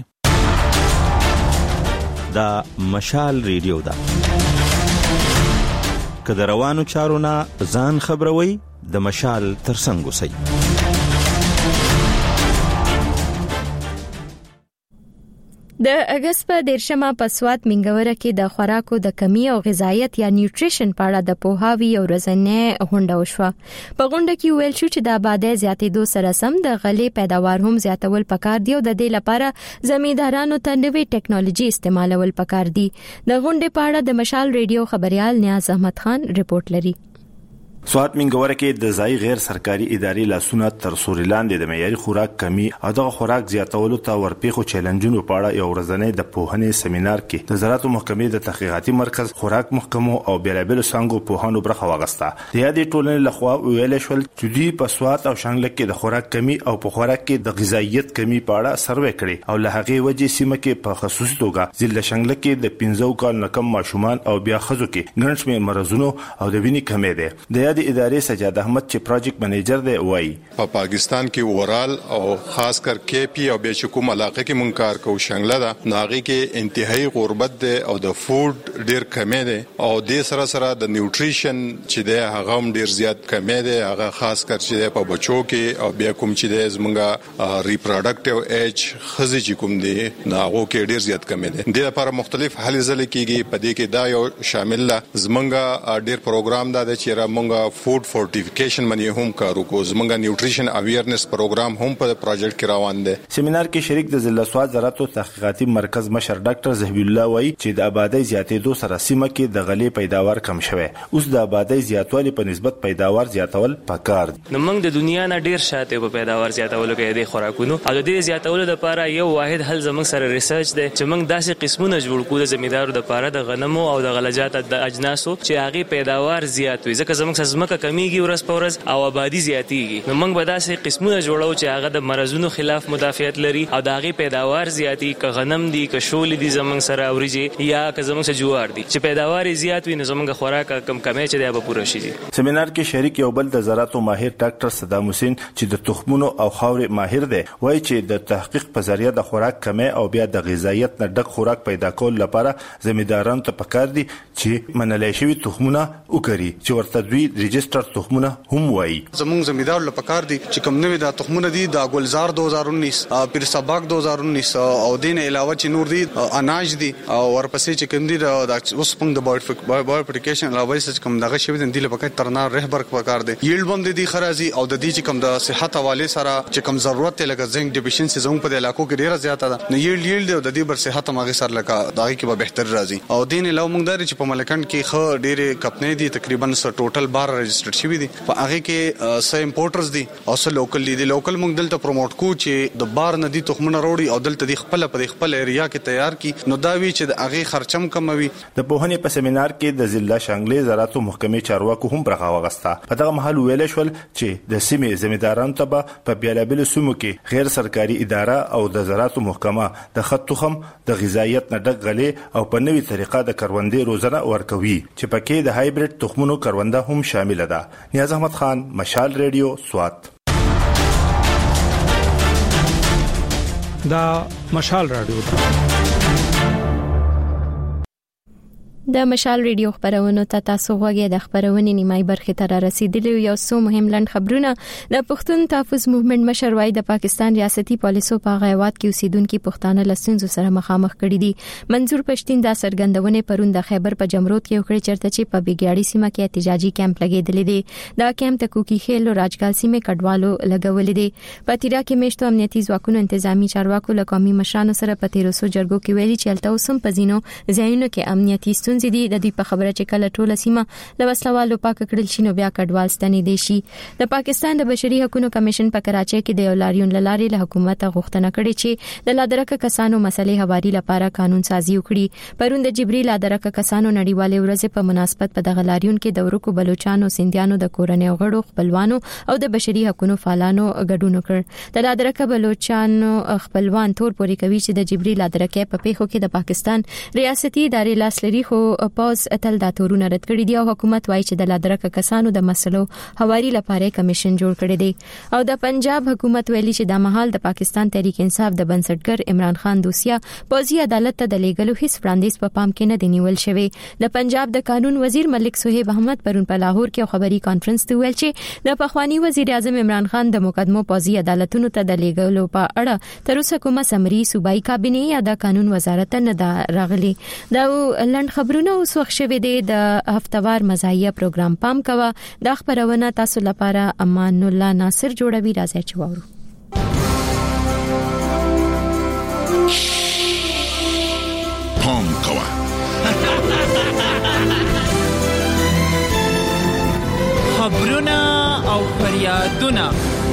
دا مشال ریډیو ده. که د روانو چارو نه ځان خبروي د مشال ترڅنګ اوسئ. د اگست په دیرشمه په سوات منګوره کې د خوراکو د کمی او غذایت یا نیوټریشن په اړه د پوهاوی او ورځنی غونډه وشوه. په غونډه کې ویل شو چې د آبادی زیاتېدو سره سم د غلې پیداوار هم زیاتول پکار دی او د دې لپاره زمیندارانو ته نوې ټیکنالوژي استعمالول پکار دي. د غونډې په اړه د مشال ریډیو خبريال نیاز احمد خان رپورټ لري. سوات منګوره کې د ځای غیر سرکاري ادارې لاسونه تر سوري لاندې د معیاري خوراک کمی او د خوراک زیاتولو ته ورپېښو چیلنجونو په اړه یو ورځنی د پوهنې سیمینار کې د زراعت محکمې د تحقیقاتي مرکز خوراک محکمو او بیلابل څنګهو پوهانو برخه واغسته. د یادې ټولنې لخوا ویل شول چې دوی په سوات او شانګله کې د خوراک کمی او په خوراک کې د غذایت کمی په اړه سروې کړي او له هغې وجې سیمه کې په خصوصي توګه ضلع شانګله کې د پنځه کال نه کم ماشومان او بیا ښځو کې ګڼ شمېر مرضونو او د وینې کمی دی. د د ادارې سجاد احمد چې پروجیکټ منیجر دی وایي په پاکستان کې اورال او خاص کر کې پی او به کوم علاقه کې مونږ کار کوو شنګله ده ناغي کې انتهایی غربت ده او د فود ډیر کمی ده او د سره سره د نیوټریشن چې ده هغه هم ډیر زیات کمی ده هغه خاص کر چې په بچو کې او بیا کوم چې ده زمونږه ریپروډکټیو ایج خزي چې کوم دي ناغو کې ډیر زیات کمی ده. د لپاره مختلف هلې ځلې کېږي په دې کې دا یو شامل ده زمونږه ډیر پروګرام ده چې را مونږه فود فورټیفیکیشن باندې هم کار وکړو. زمونږ نیوټریشن اویرنس پروګرام هم په پروجیکټ کې روان دی. سیمینار کې شریک د ضلع سوات زراعت او تحقیقاتي مرکز مشر ډاکټر زهبی الله وایي چې د آبادی زیاتېدو سره سیمه کې د غلې پیداوار کم شوه. اوس د آبادی زیاتوالي په نسبت پیداوار زیاتول پکار دي. نو موږ د دنیا نه ډیر شاته په پیداوار زیاتولو کې د خوراکونو او د دې زیاتولو لپاره یو واحد حل زموږ سره ریسرچ دی چې موږ داسې قسمونه جوړ کړو د زمیندارو لپاره د غنمو او د غلجات د اجناسو چې هغه پیداوار زیات وي ځکه زموږ سزمکه کمیږي ورځ په ورځ او آبادی زیاتیږي. نو موږ به داسې قسمونه جوړو چې هغه د مرزونو خلاف مدافعت لري او د هغه پیداوار زیاتی ک غنم دي ک شول دي زموږ سره اوريږي یا ک زموږ سره جوار دي چې پیداوار زیات وي نو زموږ خوراک کم کمه چې دی به پوره شي. سیمینار کې شریک یو بل د زراعت ماهر ډاکټر صدام حسین چې د تخمونو او خاورې ماهر دی وایي چې د تحقیق په ذریعہ د خوراک کمه او بیا د غذایت نه ډک خوراک پیدا کول لپاره زمیندارانو ته پکار دي چې منلای شوی تخمونه وکړي چې ورته دوی ريجستره تخمونه هم وایي. زموږ زمیندار له پکار دي چې کوم نوې د تخمونه دي د ګلزار دو هزار انیس پیر سباق دو هزار انیس او دین علاوه چې نور دي اناج دي او ورپسې چې کوم دي د اوس پنګ د بایو اپلیکیشن علاوه چې کوم دغه شوی دي له پکای ترنا رهبر پکار دي ییلډ بم دي خرازي او د دې چې کوم د صحت حواله سره چې کوم ضرورت لکه زنګ ډیفیشنسي زموږ په علاقو کې ډیره زیاته ده نو ییلډ ییلډ د دې بر صحت ماغه سره لکه دغه کې به بهتر راځي او دین علاوه موږ داري چې په ملکند کې خو ډیره کپنې دي تقریبا ټوټل بار رجسټر شوی دي په هغه کې سه امپورټرز دي او سه لوکل دي لوکل موږ دلته پروموټ کو چې د بار نه دي تخمونه وروړي او دلته د خپل په خپل ایریا کې تیار کی نو دا وی چې د هغه خرچم کموي. د پوهنې په سیمینار کې د ضلع شانګلې زراعت محکمې چارواکو هم برخه واغسته. په دغه محل ویل شول چې د سیمې زمیندارانو ته په بیلابل سیمو کې غیر سرکاري اداره او د زراعت محکمه د خط تخم د غذایت نه ډک غلې او په نوې طریقه د کروندې روزنه ورکوي چې پکې د هایبریډ تخمونو کرونده هم شامل ده. نیاز احمد خان، مشال ریډیو، سوات. دا مشال رادیو ده. د مشال ریډیو خبرونه ته تاسو غوږی د خبرونې نیمای برخه ته رسیدلی یو څو مهم لند خبرونه. د پښتون تحفظ موومېنټ مشر وای د پاکستان ریاستي پالیسو په غیوات کې اوسیدونکو پښتانه لسنځو سره مخامخ کړي دي. منظور پښتين د سرګندونې پرون د خیبر په جمرود کې وکړي چرته چې په بیګیاړي سیمه کې احتجاجي کیمپ لګیدل دي. دا کیمپ د کوکی خیل او راجګال سیمه کډوالو لګول دي. په تیرا کې مشتو امنیتي ځواکونو انتظامی چارواکو له قومي مشرانو سره په تیروسو جرګو کې ویلي چې الته اوسم پزینو ځایونو کې امنیتي ستونزې دي. د دې په خبره چې کله ټوله سیمه له وسلوالو پاک کړل شي نو بیا کډوال ستنې دي شي. د پاکستان د بشري حقوقو کمیشن په کراچۍ کې د یولاریون لاري له حکومت غوښتنه کړې چې د لادرکه کسانو مسلې حواري لپاره قانون سازي وکړي. پرون د جبري لادرکه کسانو نړیوالې ورځ په مناسبت په دغه لاریون کې د ورکو بلوچستانو سندیانو د کورنۍ غړو خپلوانو او د بشري حقوقو فعالانو ګډون وکړ. د لادرکه بلوچستانو خپلوان تور پوري کوي چې د جبري لادرکه په پیښو کې د پاکستان ریاستي ادارې لاسلري خو پاوز اتل د تورونه رد کړی دی او حکومت وایي چې د لادرکه کسانو د مسلو حواري لپاره کمیشن جوړ کړی دی. او د پنجاب حکومت ویلي چې د مهال د پاکستان تحریک انصاف د بنسټګر عمران خان دوسیه پوزي عدالت ته د لیګلو هیڅ وړاندیز په پام کې نه دی نیول شوی. د پنجاب د قانون وزیر ملک صہیب احمد پرون په لاهور کې خبري کانفرنس ته ویل چې د پخوانی وزیر اعظم عمران خان د مقدمو پوزي عدالتونو ته د لیګلو په اړه تر اوسه کومه سمري صوبایي کابینه یا د قانون وزارت نه دا راغلي. دا لند خبرونه اوس وخت شوی دی. د هفتوار مزاحیه پروګرام پام کوا. د خبرونه تاسو لپاره امان الله ناصر جوړوي. راځي چې وورو. پام کوا. خبرونه او فریادونه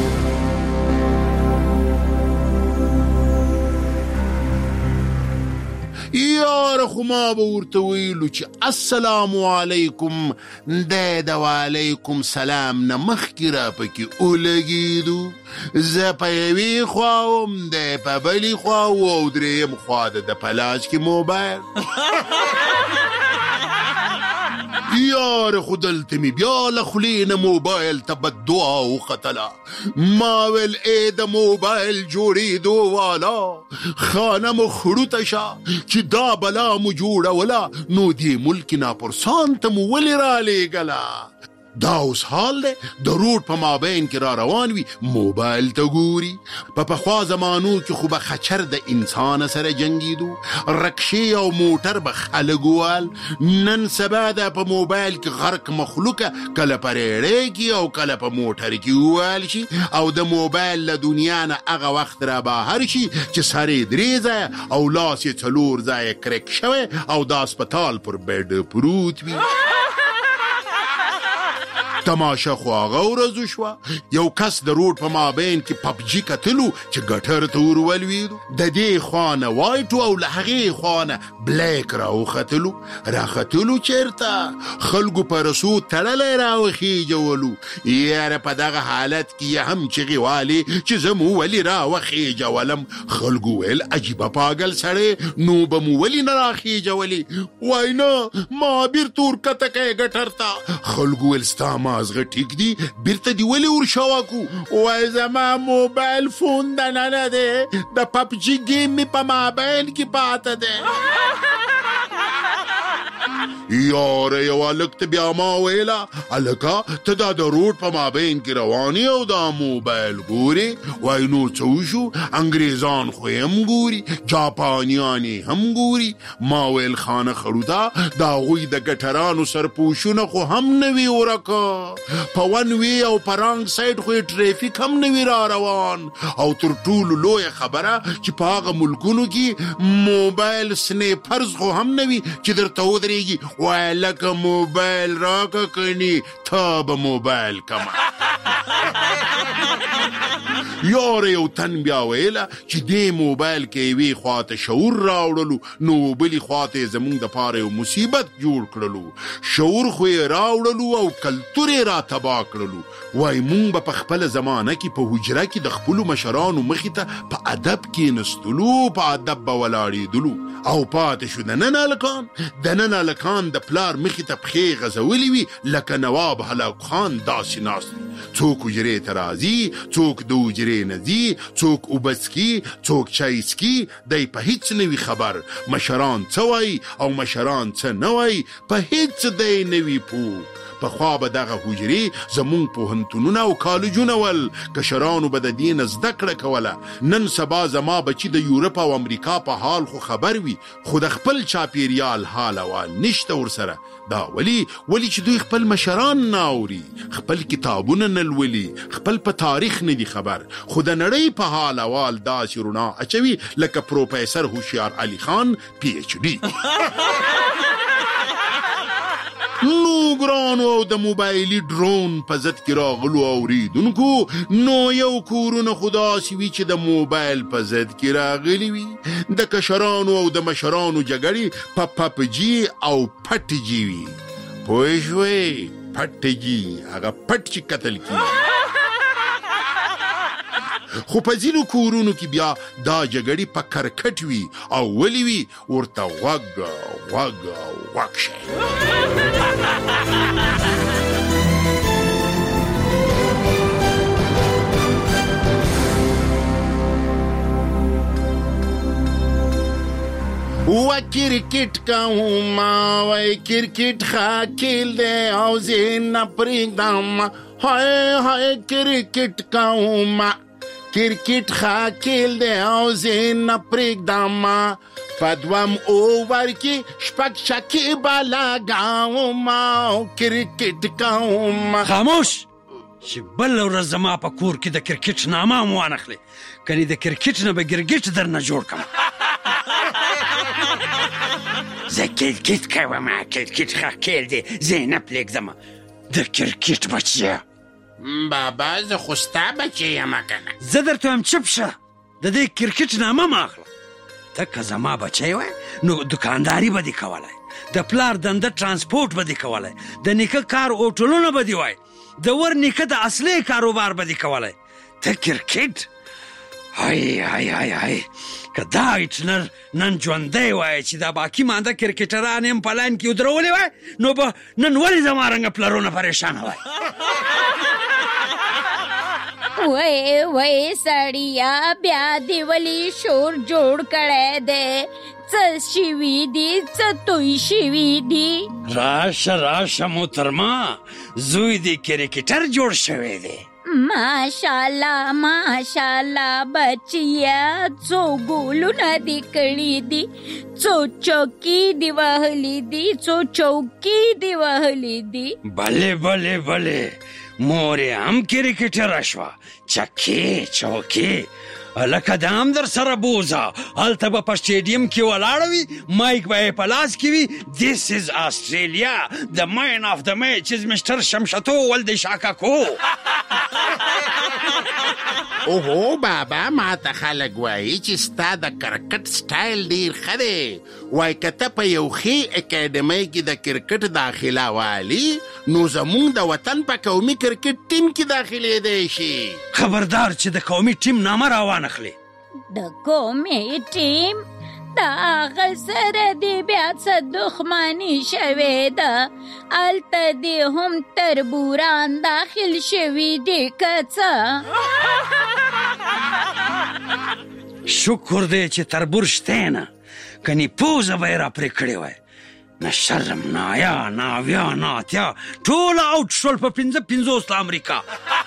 یار خو ما به ورته ویلو چې السلام علیکم د د علیکم سلام نه مخکې را پکې ولګېدو. زه په یوې خوا وم دی په بلې خوا و او درېیم خوا د د په لاس کې موبایل. یار خو دلته می بیا له خولې نه موبایل ته بددعا وختله. ما ویل ای د موبایل جوړېدو والا خانه مو خړوته شه چې دا بلا مو جوړوله نو دې ملک ناپرسان ته مو ولې رالیږله. دا اوس حال دی د روډ په مابین کې را روان وي موبایل ته ګوري. په پخوا زمانو کې خو به خچر د انسان سره جنګیدو، رکشې او موټر به خلک وال. نن سبا د په موبایل کې غرق مخلوقه کله په ریړۍ کې او کله په موټر کې ووال شي او د موبایل له دنیا نه هغه وخت را بهر شي چې سر یې درې ځایه او لاس یې څلور ځایه کرک شوی او د هسپتال پر بیډ پروت وي. تماشه خو هغه ورځو شوه یو کس د روډ په مابین کې پبجي کتلو چې ګټر ته ور ولوېدو. د دې خوا نه وایټو او له هغې خوا نه بلیک راوختلو. راختلو چېرته خلکو په رسو تړلی راوخېجولو. یاره په دغه حالت کې یې هم چغې والې چې زه مو ولې راوخېجولم. خلکو ویل عجیبه پاګل سړی نو به مو ولې نه راخېجولې. وای نه ما بیرته ورکته کوې ګټر ته. خلکو ویل ستا مازغه ټیک دی بیرته دی ولې ورشاوکو. وای زما موبایل فون دننه دی د پبجي گیم می په موبایل کې پاته دی. یاره یو الک ته بیا ما ویلا الکا ته دا د روډ په مابین کې رواني او دا موبایل ګوري. وای نو څه وشو انګریزان خو هم ګوري جاپانیان هم ګوري. ما ویل خانه خړودا دا غوی د ګټرانو سرپوشونه خو هم نوي ورکا په ون وی او پرانګ سایډ خو ټریفیک هم نوي را روان. او تر ټولو لوی خبره چې په هغه ملکونو کې موبایل سنیپرز خو هم نوي چې درته ودرېږي. وای لکه موبایل راکه کني تا به موبایل کما. یار یو تن بیا ویله چې دې موبایل کې یوې خواته شعور راوړلو نو بلې خواته زمونږ دپاره یو مصیبت جوړ کړلو. شعور خو یې راوړلو او کلتور یې را تباه کړلو. وای مونږ به په خپله زمانه کې په حجره کې د خپلو مشرانو مخې ته په ادب کېنستلو، په ادب به ولاړېدلو. او پاتې شو د نن هلکان، د نن هلکان د پلار مخې ته پښې غځولې وي لکه نواب هلاک خان داسې ناست وي. څوک حجرې ته راځي، څوک د حجرې نه ځي، څوک اوبه څکي، څوک چای څکي، دی په هیڅ نه وي خبر. مشران څه وایي او مشران څه نه وایي په هیڅ دی نه وي پوه. پخوا به دغه حجرې زمونږ پوهنتونونه او کالجونه ول، کشرانو به د دې نه زده کړه کوله. نن سبا زما بچي د یورپ او امریکا په حال خو خبر وي، خو د خپل چاپیریال حال احوال نشته ورسره. دا ولی ولی چې دوی خپل مشران نه اوري، خپل کتابونه نه لولي، خپل په تاریخ نه دي خبر، خو د نړۍ په حال احوال داسې رڼا اچوي لکه پروفیسر هوښیار علي خان پی ایچ ډي. نو ګرانو او د موبایلي ډرون په ضد کې راغلو اوریدونکو، نو یو کورونه خو داسې وي چې د موبایل په ضد کې راغلي وي. د کشرانو او د مشرانو جګړې په پپ جي او پټ جي وي. پوه شوې؟ پټ جي هغه پټ چې قتل کېږي. خو په ځینو کورونو کې بیا دا جګړې په کرکټ وي او ولې وي ورته غوږ غوږ غوږ شي. و کرکټ کوما وای کرکټ خاکل دی او زین پرېږدم، هاي هاي کرکټ کوما کرکټ خاکل دی او زین پرېږدم، په دوم اوور کې شپږ چکې به لګوم او کرکټ کوم. خاموش چې بل ورځ زما په کور کې د کرکټ نامه هم وانخلې، کنې د کرکټ نه به ګرګټ درنه جوړ کړم. زه کرکټ کوم، کرکټ خاکل دی زه یې نه پرېږدم. د کرکټ بچیه بابا زه خو ستا بچی یم کنه. زه درته وایم چپ شه، د دې کرکټ نامه مه اخله. ته که زما بچی وای نو دکانداري به دې کولی، د پلار دنده ترانسپورټ به دې کولی، د نیکه کار هوټلونه به دې وای، د ور نیکه د اصلي کاروبار به دې کولی. ته کرکټ هاي هاي هاي هاي که دا هټلر نن ژوندی وای چې دا باقي مانده کرکټران هم په لاین کې ودرولې وای نو به نن ولې زما رنګه پلرونه پریشانه وای. وای وای سړیا بیا دې ولې شور جوړ کړی دی؟ څه شوي دي، څه توی شوي دي؟ راشه راشه محترمه، زوی دې کرکټر جوړ شوی دی. ماشاءالله ماشاءالله بچیا، څو ګولونه دې کړي دي، څو چوکي دې وهلي دي، څو چوکي دې وهلي دي. بله بله بله مور یې هم کرکټره شوه، چکې چوکې لکه د هم در سره بوزه. هلته به په سټیډیم کې ولاړه وي، مایک به یې په لاس کې وي، دیس از آسټرالیا، د مین آف د میچ از مستر شمشتو ولد شاکاکو. اوهو بابا ما ته خلک وایي چې ستا د کرکټ سټایل ډېر ښه دی. وایي که ته په یو ښې اکاډمۍ کې د کرکټ داخله والي نو زمونږ د وطن په قومي کرکټ ټیم کې داخلېدی شي. خبردار چې د قومي ټیم نامه راوانخلې. د قومي ټیم د هغه سره دې بیا څه دښمني شوې ده؟ هلته دې هم تربوران داخل شوي دي که څه؟ شکر دی چې تربور شته نه، کنې پوزه به یې را پرې کړې وای. نه شرم نه حیا نه اویا نه اتیا ټوله اوټ شول په پنځه پنځوس له امریکا.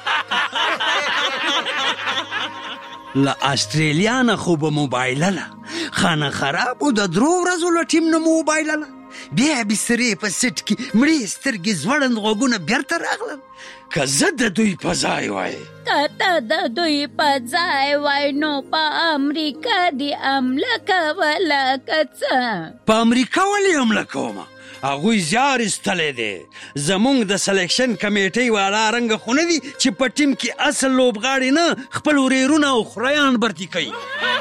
له آسټرالیا نه خو به مو بایلله، خانه خرابو د درو ورځو له ټیم نه مو وبایلله. بیا بسترې په سټ کې مړې سترګې ځوړند غوږونه بیرته راغلل. که زه د دوی په ځای وای که ته د دوی په ځای وای نو په امریکا دې حمله کوله که څه؟ په امریکا ولې حمله کومه؟ هغوی زیار ایستلی دی. زمونږ د سلیکشن کمیټۍ والا رنګه خو نه دي چې په ټیم کې اصل لوبغاړي نه خپل ورېرونه او خریان برتي کوي.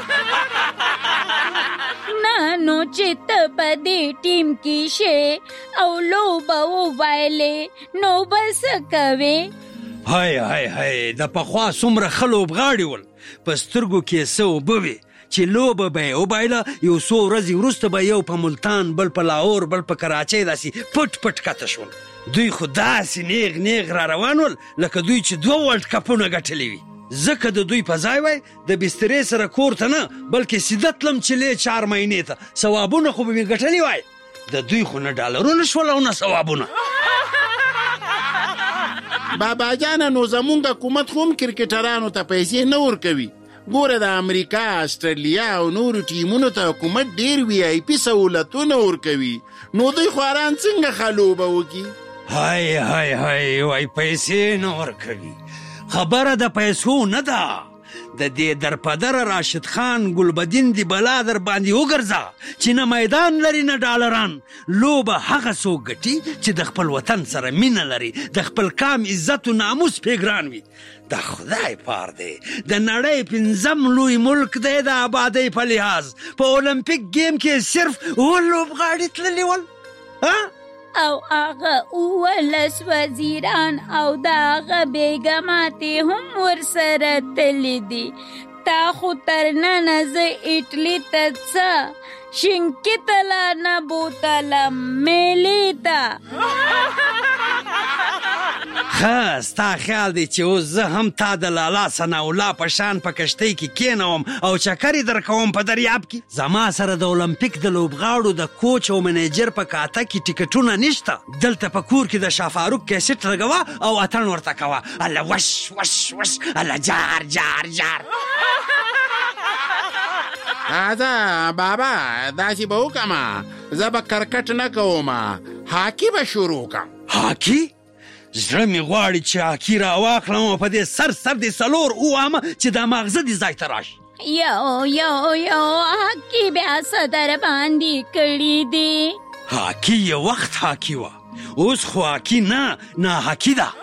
نه نو چې ته په دې ټیم کې شې او لوبه وبایلې نو به څه کوې؟ هی هی هی د پخوا څومره ښه لوبغاړي ول، په سترګو کې څه اوبه وې چې لوبه به یې وبایله. یو څو ورځې وروسته به یو په ملتان، بل په لاهور، بل په کراچۍ داسې پټ پټ کته شول. دوی خو داسې نیغ نیغ را روان ول لکه دوی چې دوه ورلډ کپونه ګټلي وي. ځکه د دوی په ځای وای د بسترې سره کور ته نه بلکې سیده تلم چلې چار مهینې ته، ثوابونه خو به مې ګټلي وای. د دوی خو نه ډالرونه شول او نه ثوابونه. بابا جانه نو زمونږ حکومت خو هم کرکټرانو ته پیسې نه ورکوي. ګوره د امریکا، استرالیا او نورو ټیمونو ته حکومت ډیر وی آی پي سہولتونه ورکوي، نو دوی خواران څنګه ښه لوبه وکړي؟ هی هی هی وای پیسې نه ورکوي. خبره د پیسو نه ده، د دې درپدر راشد خان ګلبدین دی بلا در باندې وګرځه چې نه میدان لري نه ډالران. لوبه هغه څوک ګټي چې د خپل وطن سره مینه لري، د خپل قام عزت و ناموس پې ګران وي. د خدای پار دی د نړۍ پنځم لوی ملک دی د آبادۍ په لحاظ. په اولمپیک گیم کې صرف اووه لوبغاړي تللي ول او هغه اوولس وزیران او د هغه بیګماتې هم ورسره تللي دي. تا خو تر ننه زه ایټلي ته څه شینکي ته لا نه بوتلم میلې ته. ښه ستا خیال دی چې اوس زه هم تا د لالا ثناالله په شان په کشتۍ کې کینوم او چکرې در کوم په دریاب کې؟ زما سره د اولمپیک د لوبغاړو د کوچ او منیجر په کاته کې ټیکټونه نشته. دلته په کور کې د شافاروق کیسټ لګوه او اتڼ ورته کوه، الله وش وش وش، الله جار جار جار. آزا بابا داسې به وکړم، زه به کرکټ نه کوم، هاکي به شروع کړم. هاکي؟ زړه مې غواړي چې هاکي را واخلم او په دې سر سر دې څلور ووهمه چې دا ماغزه دې ځای ته راشي. یو یو یو هاکي بیا څه در باندې کړي دي؟ هاکي یو وخت هاکي وه، اوس خو هاکي نه نه هاکي ده.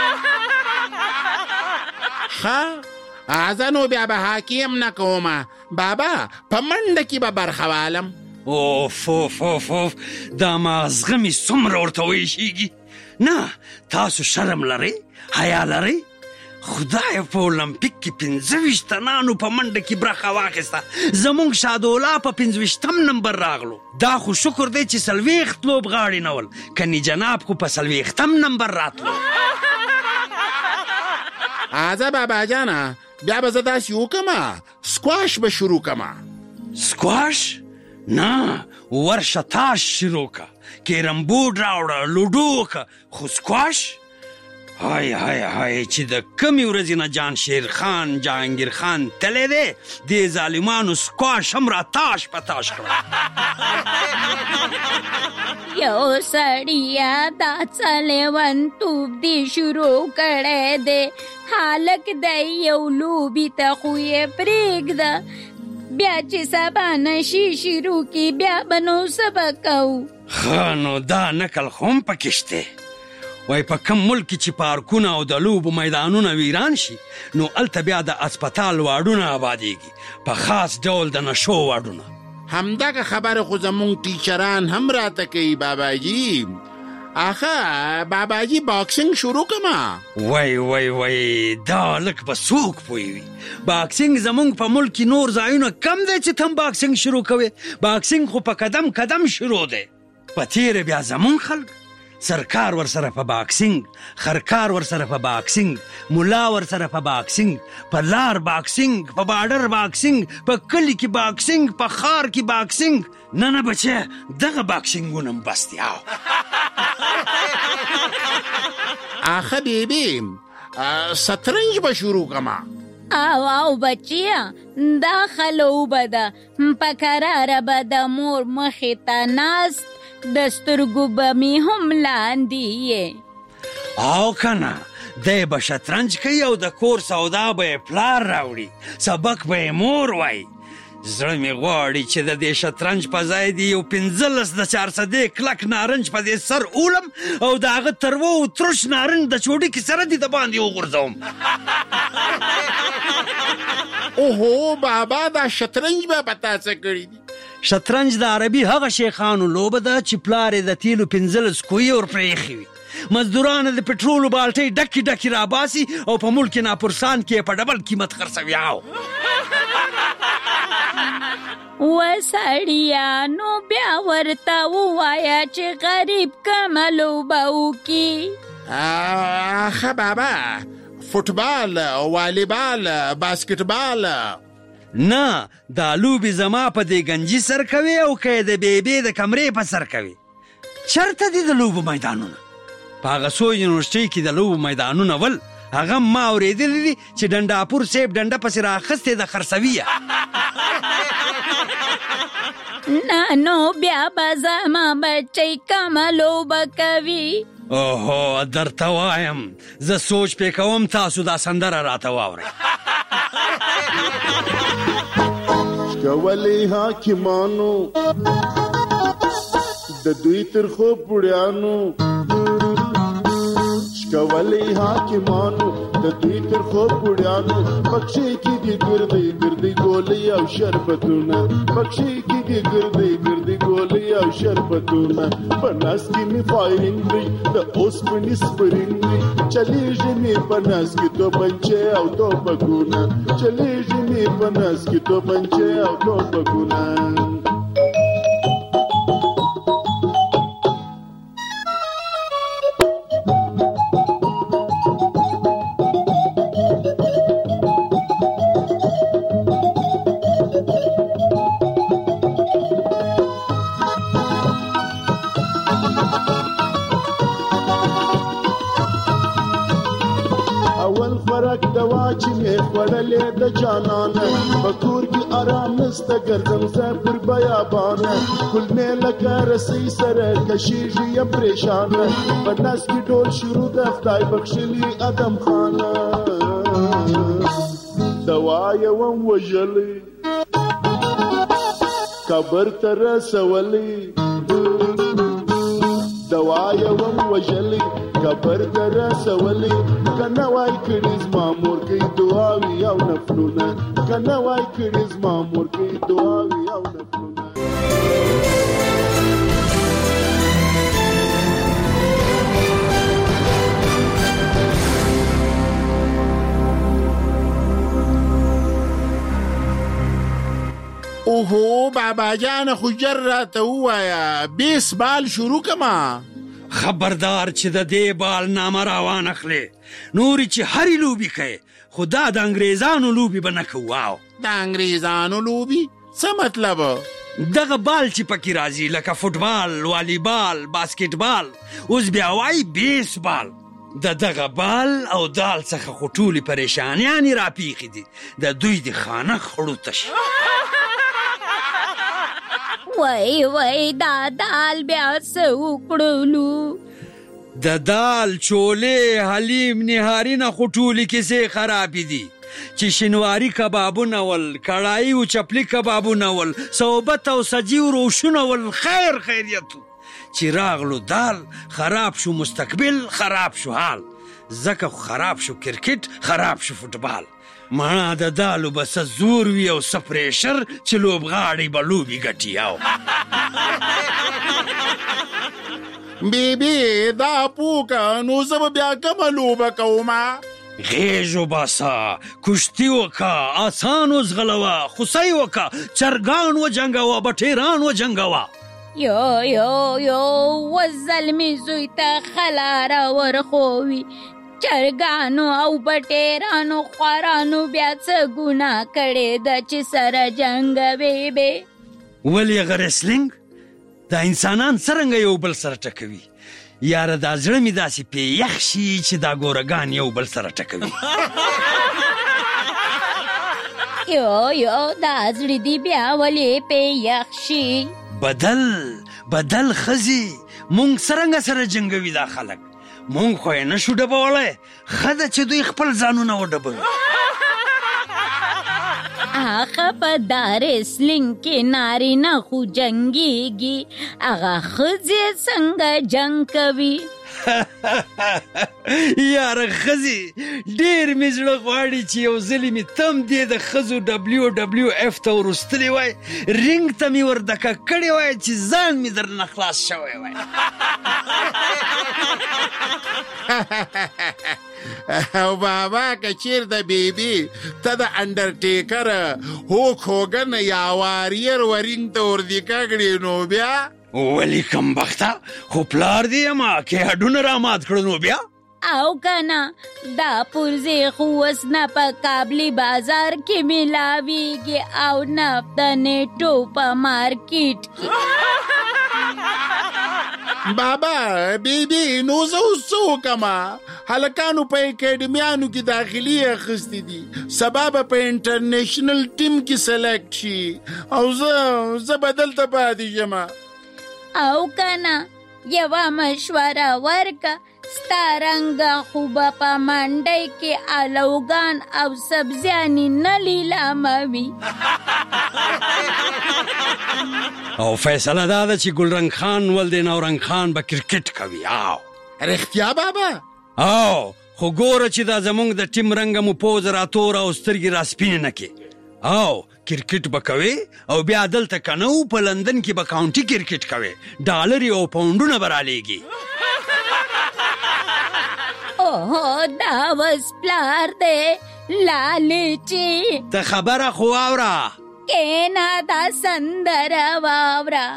ښه زه نو بیا به هاکي هم نه کوم بابا، په منډه کې به برخه والم. اوف اوف اوف اوف دا ماغزغه مې څومره ورته ویشېږي. نه تاسو شرم لرئ، حیا لرئ؟ خدای په اولمپیک کې پنځه ویشت تنانو په منډه کې برخه واخیسته، زمونږ شادولا په پنځه ویشتم نمبر راغلو. دا خو شکر دی چې څلوېښت لوبغاړي نه ول، کني جناب خو په څلوېښتم نمبر راتلو. آزه بابا جانه بیا به زه داسې وکړم، سکواش به شروع کړم. سکواش؟ نه ورشه تاش شروع که، کیرم بورډ راوړه، لوډو وکړه، خو سکواش؟ های های های چې د کمې ورځې نه جان شیر خان جهانگیر خان تلی دی، دې ظالمانو سکواش هم را تاش په تاش کړه. یو سړیا دا څه لیونتوب دې شروع کړی دی، هلک دی یو لوبي ته خو یې پرېږده، بیا چې سبا نشي شروع کی بیا به نو څه به کوو؟ ښه نو دا نکل خو هم پکې شته. وای په کم ملک چې پارکونه او د لوبو میدانونه ویران شي نو هلته بیا د اسپتال واډونه آبادېږي، په خاص ډول د نشو واډونه. همدغه خبره خو زمونږ ټیچران هم راته کوي باباجي. آخه باباجي باکسینګ شروع کما. وای وای وای دا لک به څوک پوهوي؟ باکسینګ زمونږ په ملک کې نور ځایونه کم دی چې تم باکسینګ شروع کوي. باکسینګ خو په قدم قدم شروع دی. په تیره بیا زمونږ خلک سرکار ور سره په باکسینګ، خرکار ور سره په باکسینګ، مولا ور سره په باکسینګ، په لار باکسینګ، په باډر باکسینګ، په کلی کې باکسینګ، په خار کې باکسینګ. نه نه بچه دغه باکسینګونه هم بس دي. آخه بیبی سترنج به شروع کما. او او بچیا دا خلو بده په قراره به د مور مخې ته ناست د سترګو به مې هم لاندې یې. او کنه دی به شطرنج کوي او د کور سودا به یې پلار راوړي، سبق به یې مور وایي. زړه مې غواړي چې د دې شطرنج په ځای دې یو پنځلس د چارسدې کلک نارنج په دې سر اولم او د هغه تروه او ترش نارنج د چوډکې سره دې د باندې وغورځوم. اوهو بابا دا شطرنج به پتا څه کړی دي؟ شطرنج د عربي هغه شیخانو لوبه ده چې پلار یې د تیلو پنځلس کوی ور پرېښي وي. مزدوران د پټرولو بالټۍ ډکې ډکې راباسي او په ملک ناپرسان کې په ډبل قیمت خرڅوي. او وسړیا نو بیا ورته ووایه چې غریب کومه لوبه وکړي. ښه بابا، فوټبال، والیبال، باسکټبال؟ نه، دا لوبې زما په دې گنجي سر کوي او که د بیبي د کمرې په سر کوي. چرته دي د لوبو میدانونه؟ په هغه څو یونیورسټۍ کې د لوبو میدانونه ول هغه ما اورېدلی دي چې ډنډاپور صاحب ډنډه پسې رااخیستې د خرڅوي. نه نو بیا به زما بچی کومه لوبه کوي؟ اوهو درته وایم، زه سوچ پې کوم، تاسو دا سندره راته واورئ. شکولې حاکمانو د دوی تر خو بوډیانو، شکولې حاکمانو د دوی تر خو بوډیانو، پکښې کې دي ګردۍ ګردۍ ګولۍ او شربتونه، پکښې کې دي ګردۍ ګردۍ ګولۍ او شربتونه، په ناز کې مې فایرنګ دی د اوسپنې سپرنګ دی، چلیږي مې په ناز کې توپنچې او توپکونه، چلیږي مې په ناز کې توپنچې او توپکونه. چې مې خوړلې د جانانه، په کور کې آرام نسته ګرځم زه پر بیابانه، کلمې لکه رسۍ سره کشیږي یم پریشانه، په نس کې ډول شروع د خدای بخښلي ادم خانه، دوا یې وم وژلی قبر ته رسولی، دوا یې وم وژلی قبر ته رسولی، که نه وای کړي زما مور کوي دعاوي او نفلونه، که نه وای کړي زما مور کوي دعاوي او نفلونه. اوهو بابا جان خو جر راته ووایه بیس بال شروع کما. خبردار چې د دې بال نامه راوان اخلي، نورې چې هرې لوبي کوي، خو دا د انګریزانو لوبي به نه کوو. او د انګریزانو لوبي څه مطلب؟ دغه بال چې پکې راځي لکه فوټبال، والیبال، باسکټبال، اوس بیا وایي بیس بال. د دغه بال او دال څخه خو ټولې پریشانیانې راپیښې دي، د دوی د خانه خړو تش. وای وای دا دال بیا څه وکړلو؟ د دال چولې حلیم نهاري نه خو ټولې کیسې خرابې دي، چې شینواري کبابونه ول، کړایي او چپلي کبابونه ول، صوبت او سجي او روشونه ول، خیر خیریتو چې راغلو دال خراب شو، مستقبل خراب شو، حال ځکه خراب شو کرکټ، خراب شو فوټبال. مانا د دالو به څه زور وي او څه پریشر چې لوبغاړي به لوبې ګټي. او بیبي دا پوکه نو زه به بیا کومه لوبه کومه؟ غیږ وباسه، کشتي وکه، آسان وځغلوه، خوسۍ وکه، چرګان وجنګوه، بټیران وجنګوه. یو یو یو وزلمې زوی ته خلاره ورخووي، چرګانو او بټیرانو خوارانو بیا څه ګناه کړې ده چې سره جنګوي بې؟ ولې هغه ریسلینګ دا انسانان څرنګه یو بل سره ټکوي؟ یاره دا زړه مې داسې پې یخ شي چې دا ګورګان یو بل سره ټکوي. یو یو دا زړه دې بیا ولې پې یخ شي؟ بدل بدل خزي مونږ څرنګه سره جنگوي دا خلک مونږ خو یې نشو ډبولی ښه ده چې دوی خپل ځانونه وډبوي هغه په دا ریسلینګ کې نارینه خو جنګېږي هغه ښځې څنګه جنګ کوي یاره ښځې ډېر مې زړه غواړي چې یو ځلې مې تم دې د ښځو ډبلیو ډبلیو اف ته ورستلی وای رینګ ته مې وردکه کړې وای چې ځان مې درنه خلاص شوی وای او بابا که چیرته بیبي ته د انډرټیکر هوک هوګن یا واریر ورینګ ته وردکه کړې نو بیا ولی کم بخته خو پلار دی اما که هډونه را مات کړو نو بیا او کنه دا پرزې خو اوس نه په کابلي بازار کې ملاویږي او نه د نیټو په مارکیټ کې بابا بیبي نو زه اوس څه وکمه هلکانو په اکیډمیانو کې داخلي اخیستې دي سبا به په انټرنیشنل ټیم کې سلیکټ شي او زه زه به دلته پاتې شم او کنه یوه مشوره ورکه ستا رنګه خو به په منډۍ کې الوګان او سبزیانې نه لیلاموي او فیصله دا ده چې ګلرنګ خان ولد نورنګ خان به کرکټ کوي او رښتیا بابا او خو ګوره چې دا زمونږ د ټیم رنګه مو پوز راتوره او سترګې راسپینې نه کې او کرکټ به کوي او بیا دلته کنو په لندن کې به کاونټي کرکټ کوي ډالر او پاونډونه به رالیږي اوه دا وس پلار دی لالچي ته خبره خو واوره کینا دا سندره واوره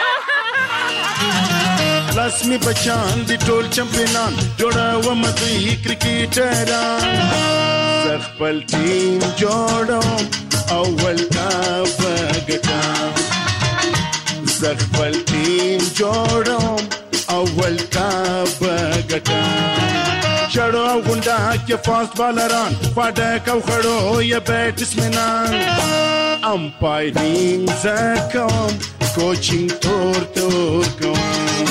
لاس می بچان دی ټول چمپیونان جوړوم دوی کرکټران زه خپل ټیم جوړوم اول کاپ ګټم زه خپل ټیم جوړوم اول کاپ ګټم چړو غونډه کې فاست بالران پټک او خړو یا بیټسمنان امپایرینګ زکم کوچینګ تور تور کوم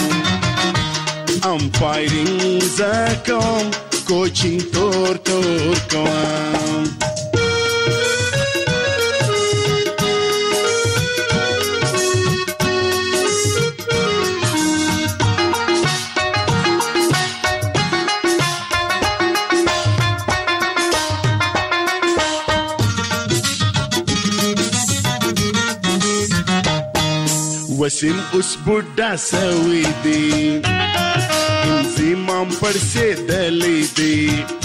امپایرینګ زکم کوچینګ تور تور کوم وسیم اوس بوډا سوي دي انزیمام پر سے دلی دی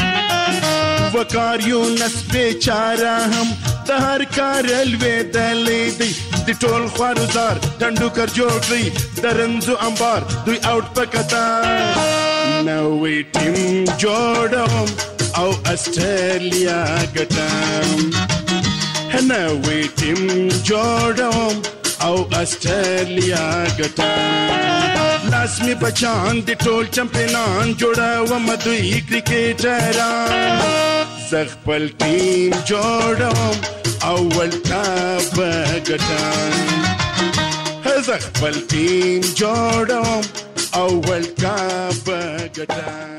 وکاریو نس بیچارا هم د هر کار الوی دلی دی د ټول خوارزار ټندو کر جوړ کړی درنزو انبار دوی اوټ پکتا نوې ټیم جوړم او استرالیا ګټم نوې ټیم جوړم او استرالیا ګټم لاس می بچان دی ټول چمپیونان جوړوم دوی کرکټران زه خپل ټیم جوړوم اول کاپ ګټم زه خپل ټیم جوړوم اول کاپ ګټم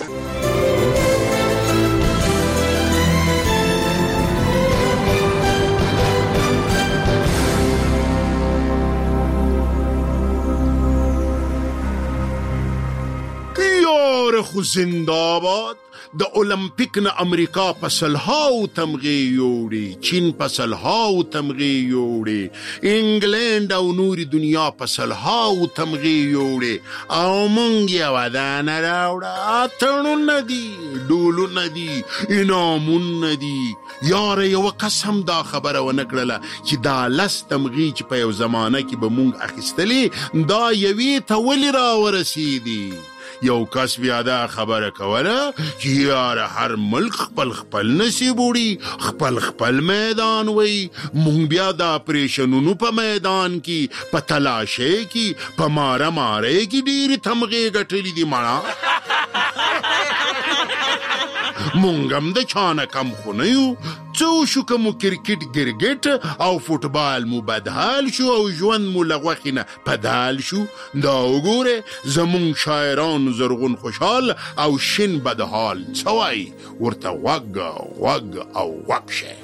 یار خو زنداباد د اولمپیک نه امریکا په سلهاو تمغې یوړي چین په سلهاو تمغې یوړي انګلند او نوري دنیا په سلهاو تمغې یوړي او مونږ یې ودانه راوړه اتڼونه دي ډولونه دي انعامونه دي یار یو قسم دا خبره ونه کړله چې دا لس تمغې چې په یو زمانه کې به مونږ اخیستلې دا یوې ته ولې راورسېدي یو کس بیا دا خبره کوله چې یاره هر ملک خپل خپل نصیب وړي خپل خپل میدان وي مونږ بیا د اپریشنونو په میدان کې په تلاشۍ کې په ماره ماره کې ډېرې تمغې ګټلې دي مړه مونږ هم د چا نه کم خو نه یو څو شو کوم کرکټ ګرګټ او فوټبال مو بدحال شو او ژوند مو لغوخینه پدال شو. دا وګوره زمون شاعران زرغون خوشحال او شین بدحال څوای ورته وګ وګ او وقشه.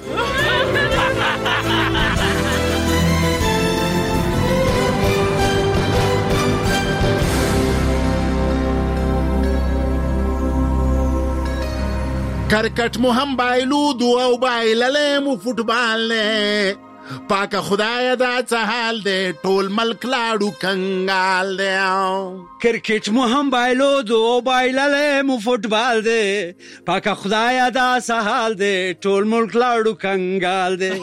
کرکٹ مو هم بایلو دو او بایلله مو فوټبال نه پاکه خدای دا څه حال دی ټول ملک لاړو کنګال دی. کرکټ مو هم بایلو دو او بایلله مو فوټبال دی پاکه خدای دا څه حال دی ټول ملک لاړو کنګال دی.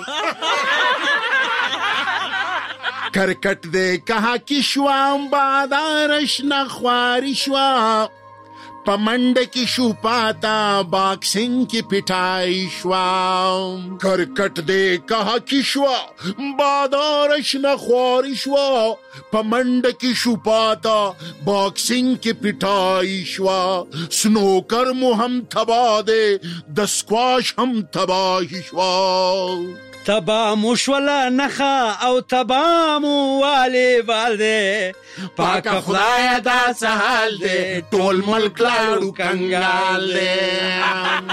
کرکٹ دے کہا کی شوام بادارش نخواری شوا پمنڈ کی شو پاتا باکسنگ کی پٹائی شوا. کرکٹ دے کہا کی شوا بادارش نخواری شوا پمنڈ کی شو پاتا باکسنگ کی پٹائی شوا. سنوکر مو ہم تھبا دے دسکواش ہم تباہی شوا. تبا مشولا نخا او تبا مو والی بالده پاکا خدای دا سحال ده ټول ملک لاړو کنگال ده.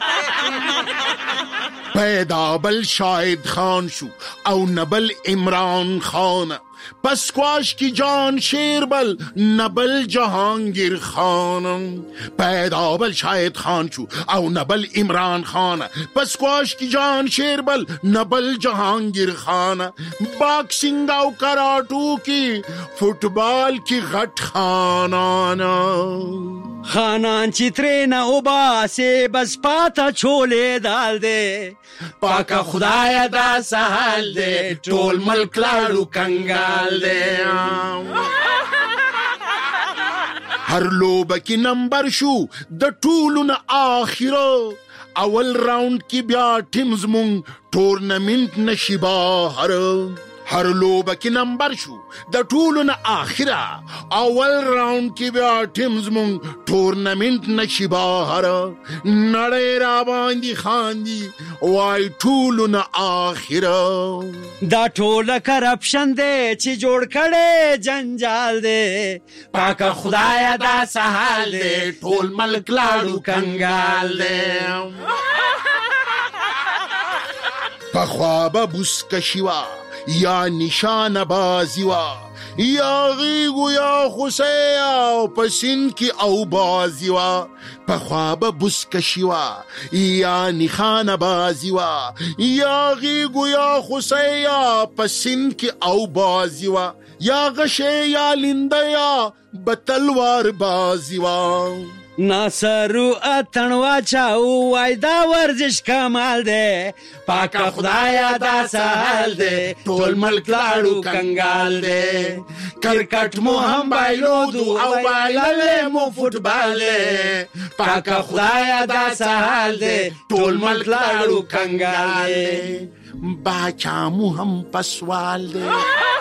پیدا بل شاہد خان شو او نبل عمران خان پسکواش کی جان شیربل نبل جہانگیر خان. پیدا بل شاہد خان شو او نبل عمران خان پسکواش کی جان شیربل نبل جہانگیر خان. باکسنگ او کراٹو کی فٹبال کی غٹ خانان خانان چترینا اوبا سے بس پاتا چھولے دال دے پاکا خدایا دا سحال دے ټول ملک لاړو کنگال دے. ہر لوب کی نمبر شو د ټولو نه آخرو اول راؤنڈ کی بیا ټیمز مونږ ټورنمنٹ نشي بهر. ہر لوب کی نمبر شو د ټولو نه آخره اول راؤنڈ کی بیا ټیمز مونږ ټورنمنٹ نشي بهر. نړۍ را باندې خاندي وای ټولو نه آخره دا ټوله کرپشن دی چې جوړ کړي جنجال دی پاکه خدایا دا سحال دی ټول ملک لاړو کنګال دی. پخوا به بوسکشي وا یا نشان بازی وا یا غیگو یا خوسی او پسین کی او بازی وا. پخوا به بوسکشی وا یا نشان بازی وا یا غیگو یا خوسی یا پسین کی او بازی وا یا غشه یا لنده یا بتلوار بازی وا. ناصرو اتنوا چاو وای دا ورزش کمال دے پاکا خدایا دا سحال دے ټول ملک لاړو کنگال دے. کرکٹ مو هم بایلو دو او بایللے مو فوٹبال دے پاکا خدایا دا سحال دے ټول ملک لاړو کنگال دے. باچا مو هم پسوال دے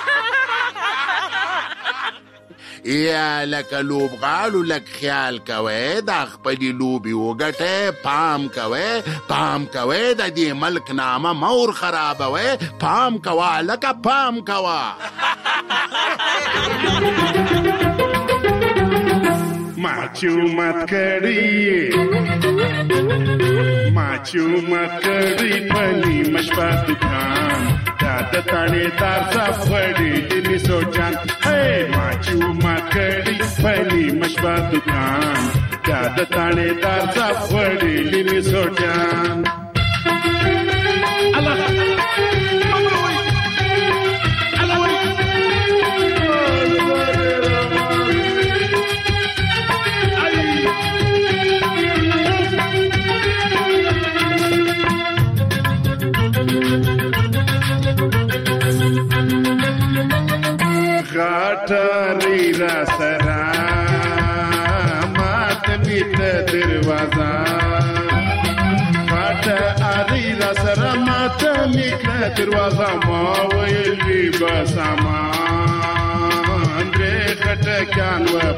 یا لکه لوبغالو لک خیال کوي دا خپلی لوبي وګټه پام کوي پام کوي د دې ملک نامه مور خرابوي پام کوا لکه پام کوا. معچومت کړی معچومت کړی پنی مشپا دکان دا د تانې دار صفړی دې سوچان هي معچومت کړی پنی مشپا دکان دا د تانې دار صفړی دې سوچان. الله غاټری را سرا مات میت دروازه غاټری را سرا مات میت دروازه ما ویلی بسامان درې خټکان و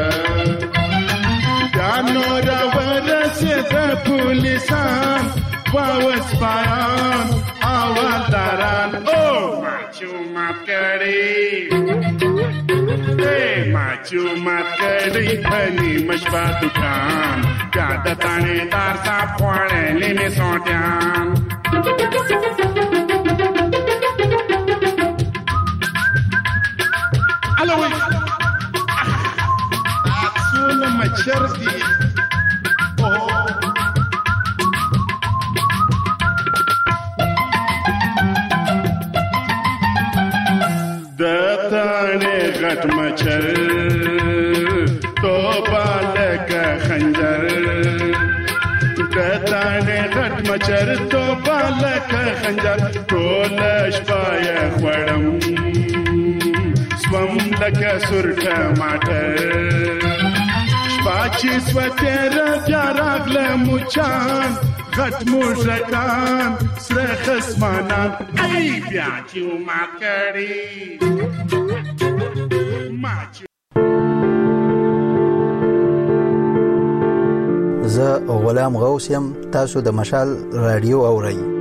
پراته جانو را ورسه د پولیسان وسپایان اولداران او ماچو مات کړي اے ماچو مات کړي پني مشبا دکان پیاده تانه دار صاحب خوړې لینې سوټیان الو اڅونه مچر دي غټ مچر تو بالک خنجر دتانه غټ مچر تو بالک خنجر ټول شپای خړم سوم لک سر ټماټر شپاچی سوتر جراغل مچان غټ موشکان سره خصمانان ای بیا چې ما کړی زه غلام غوث یم، تاسو د مشال رادیو اورئ.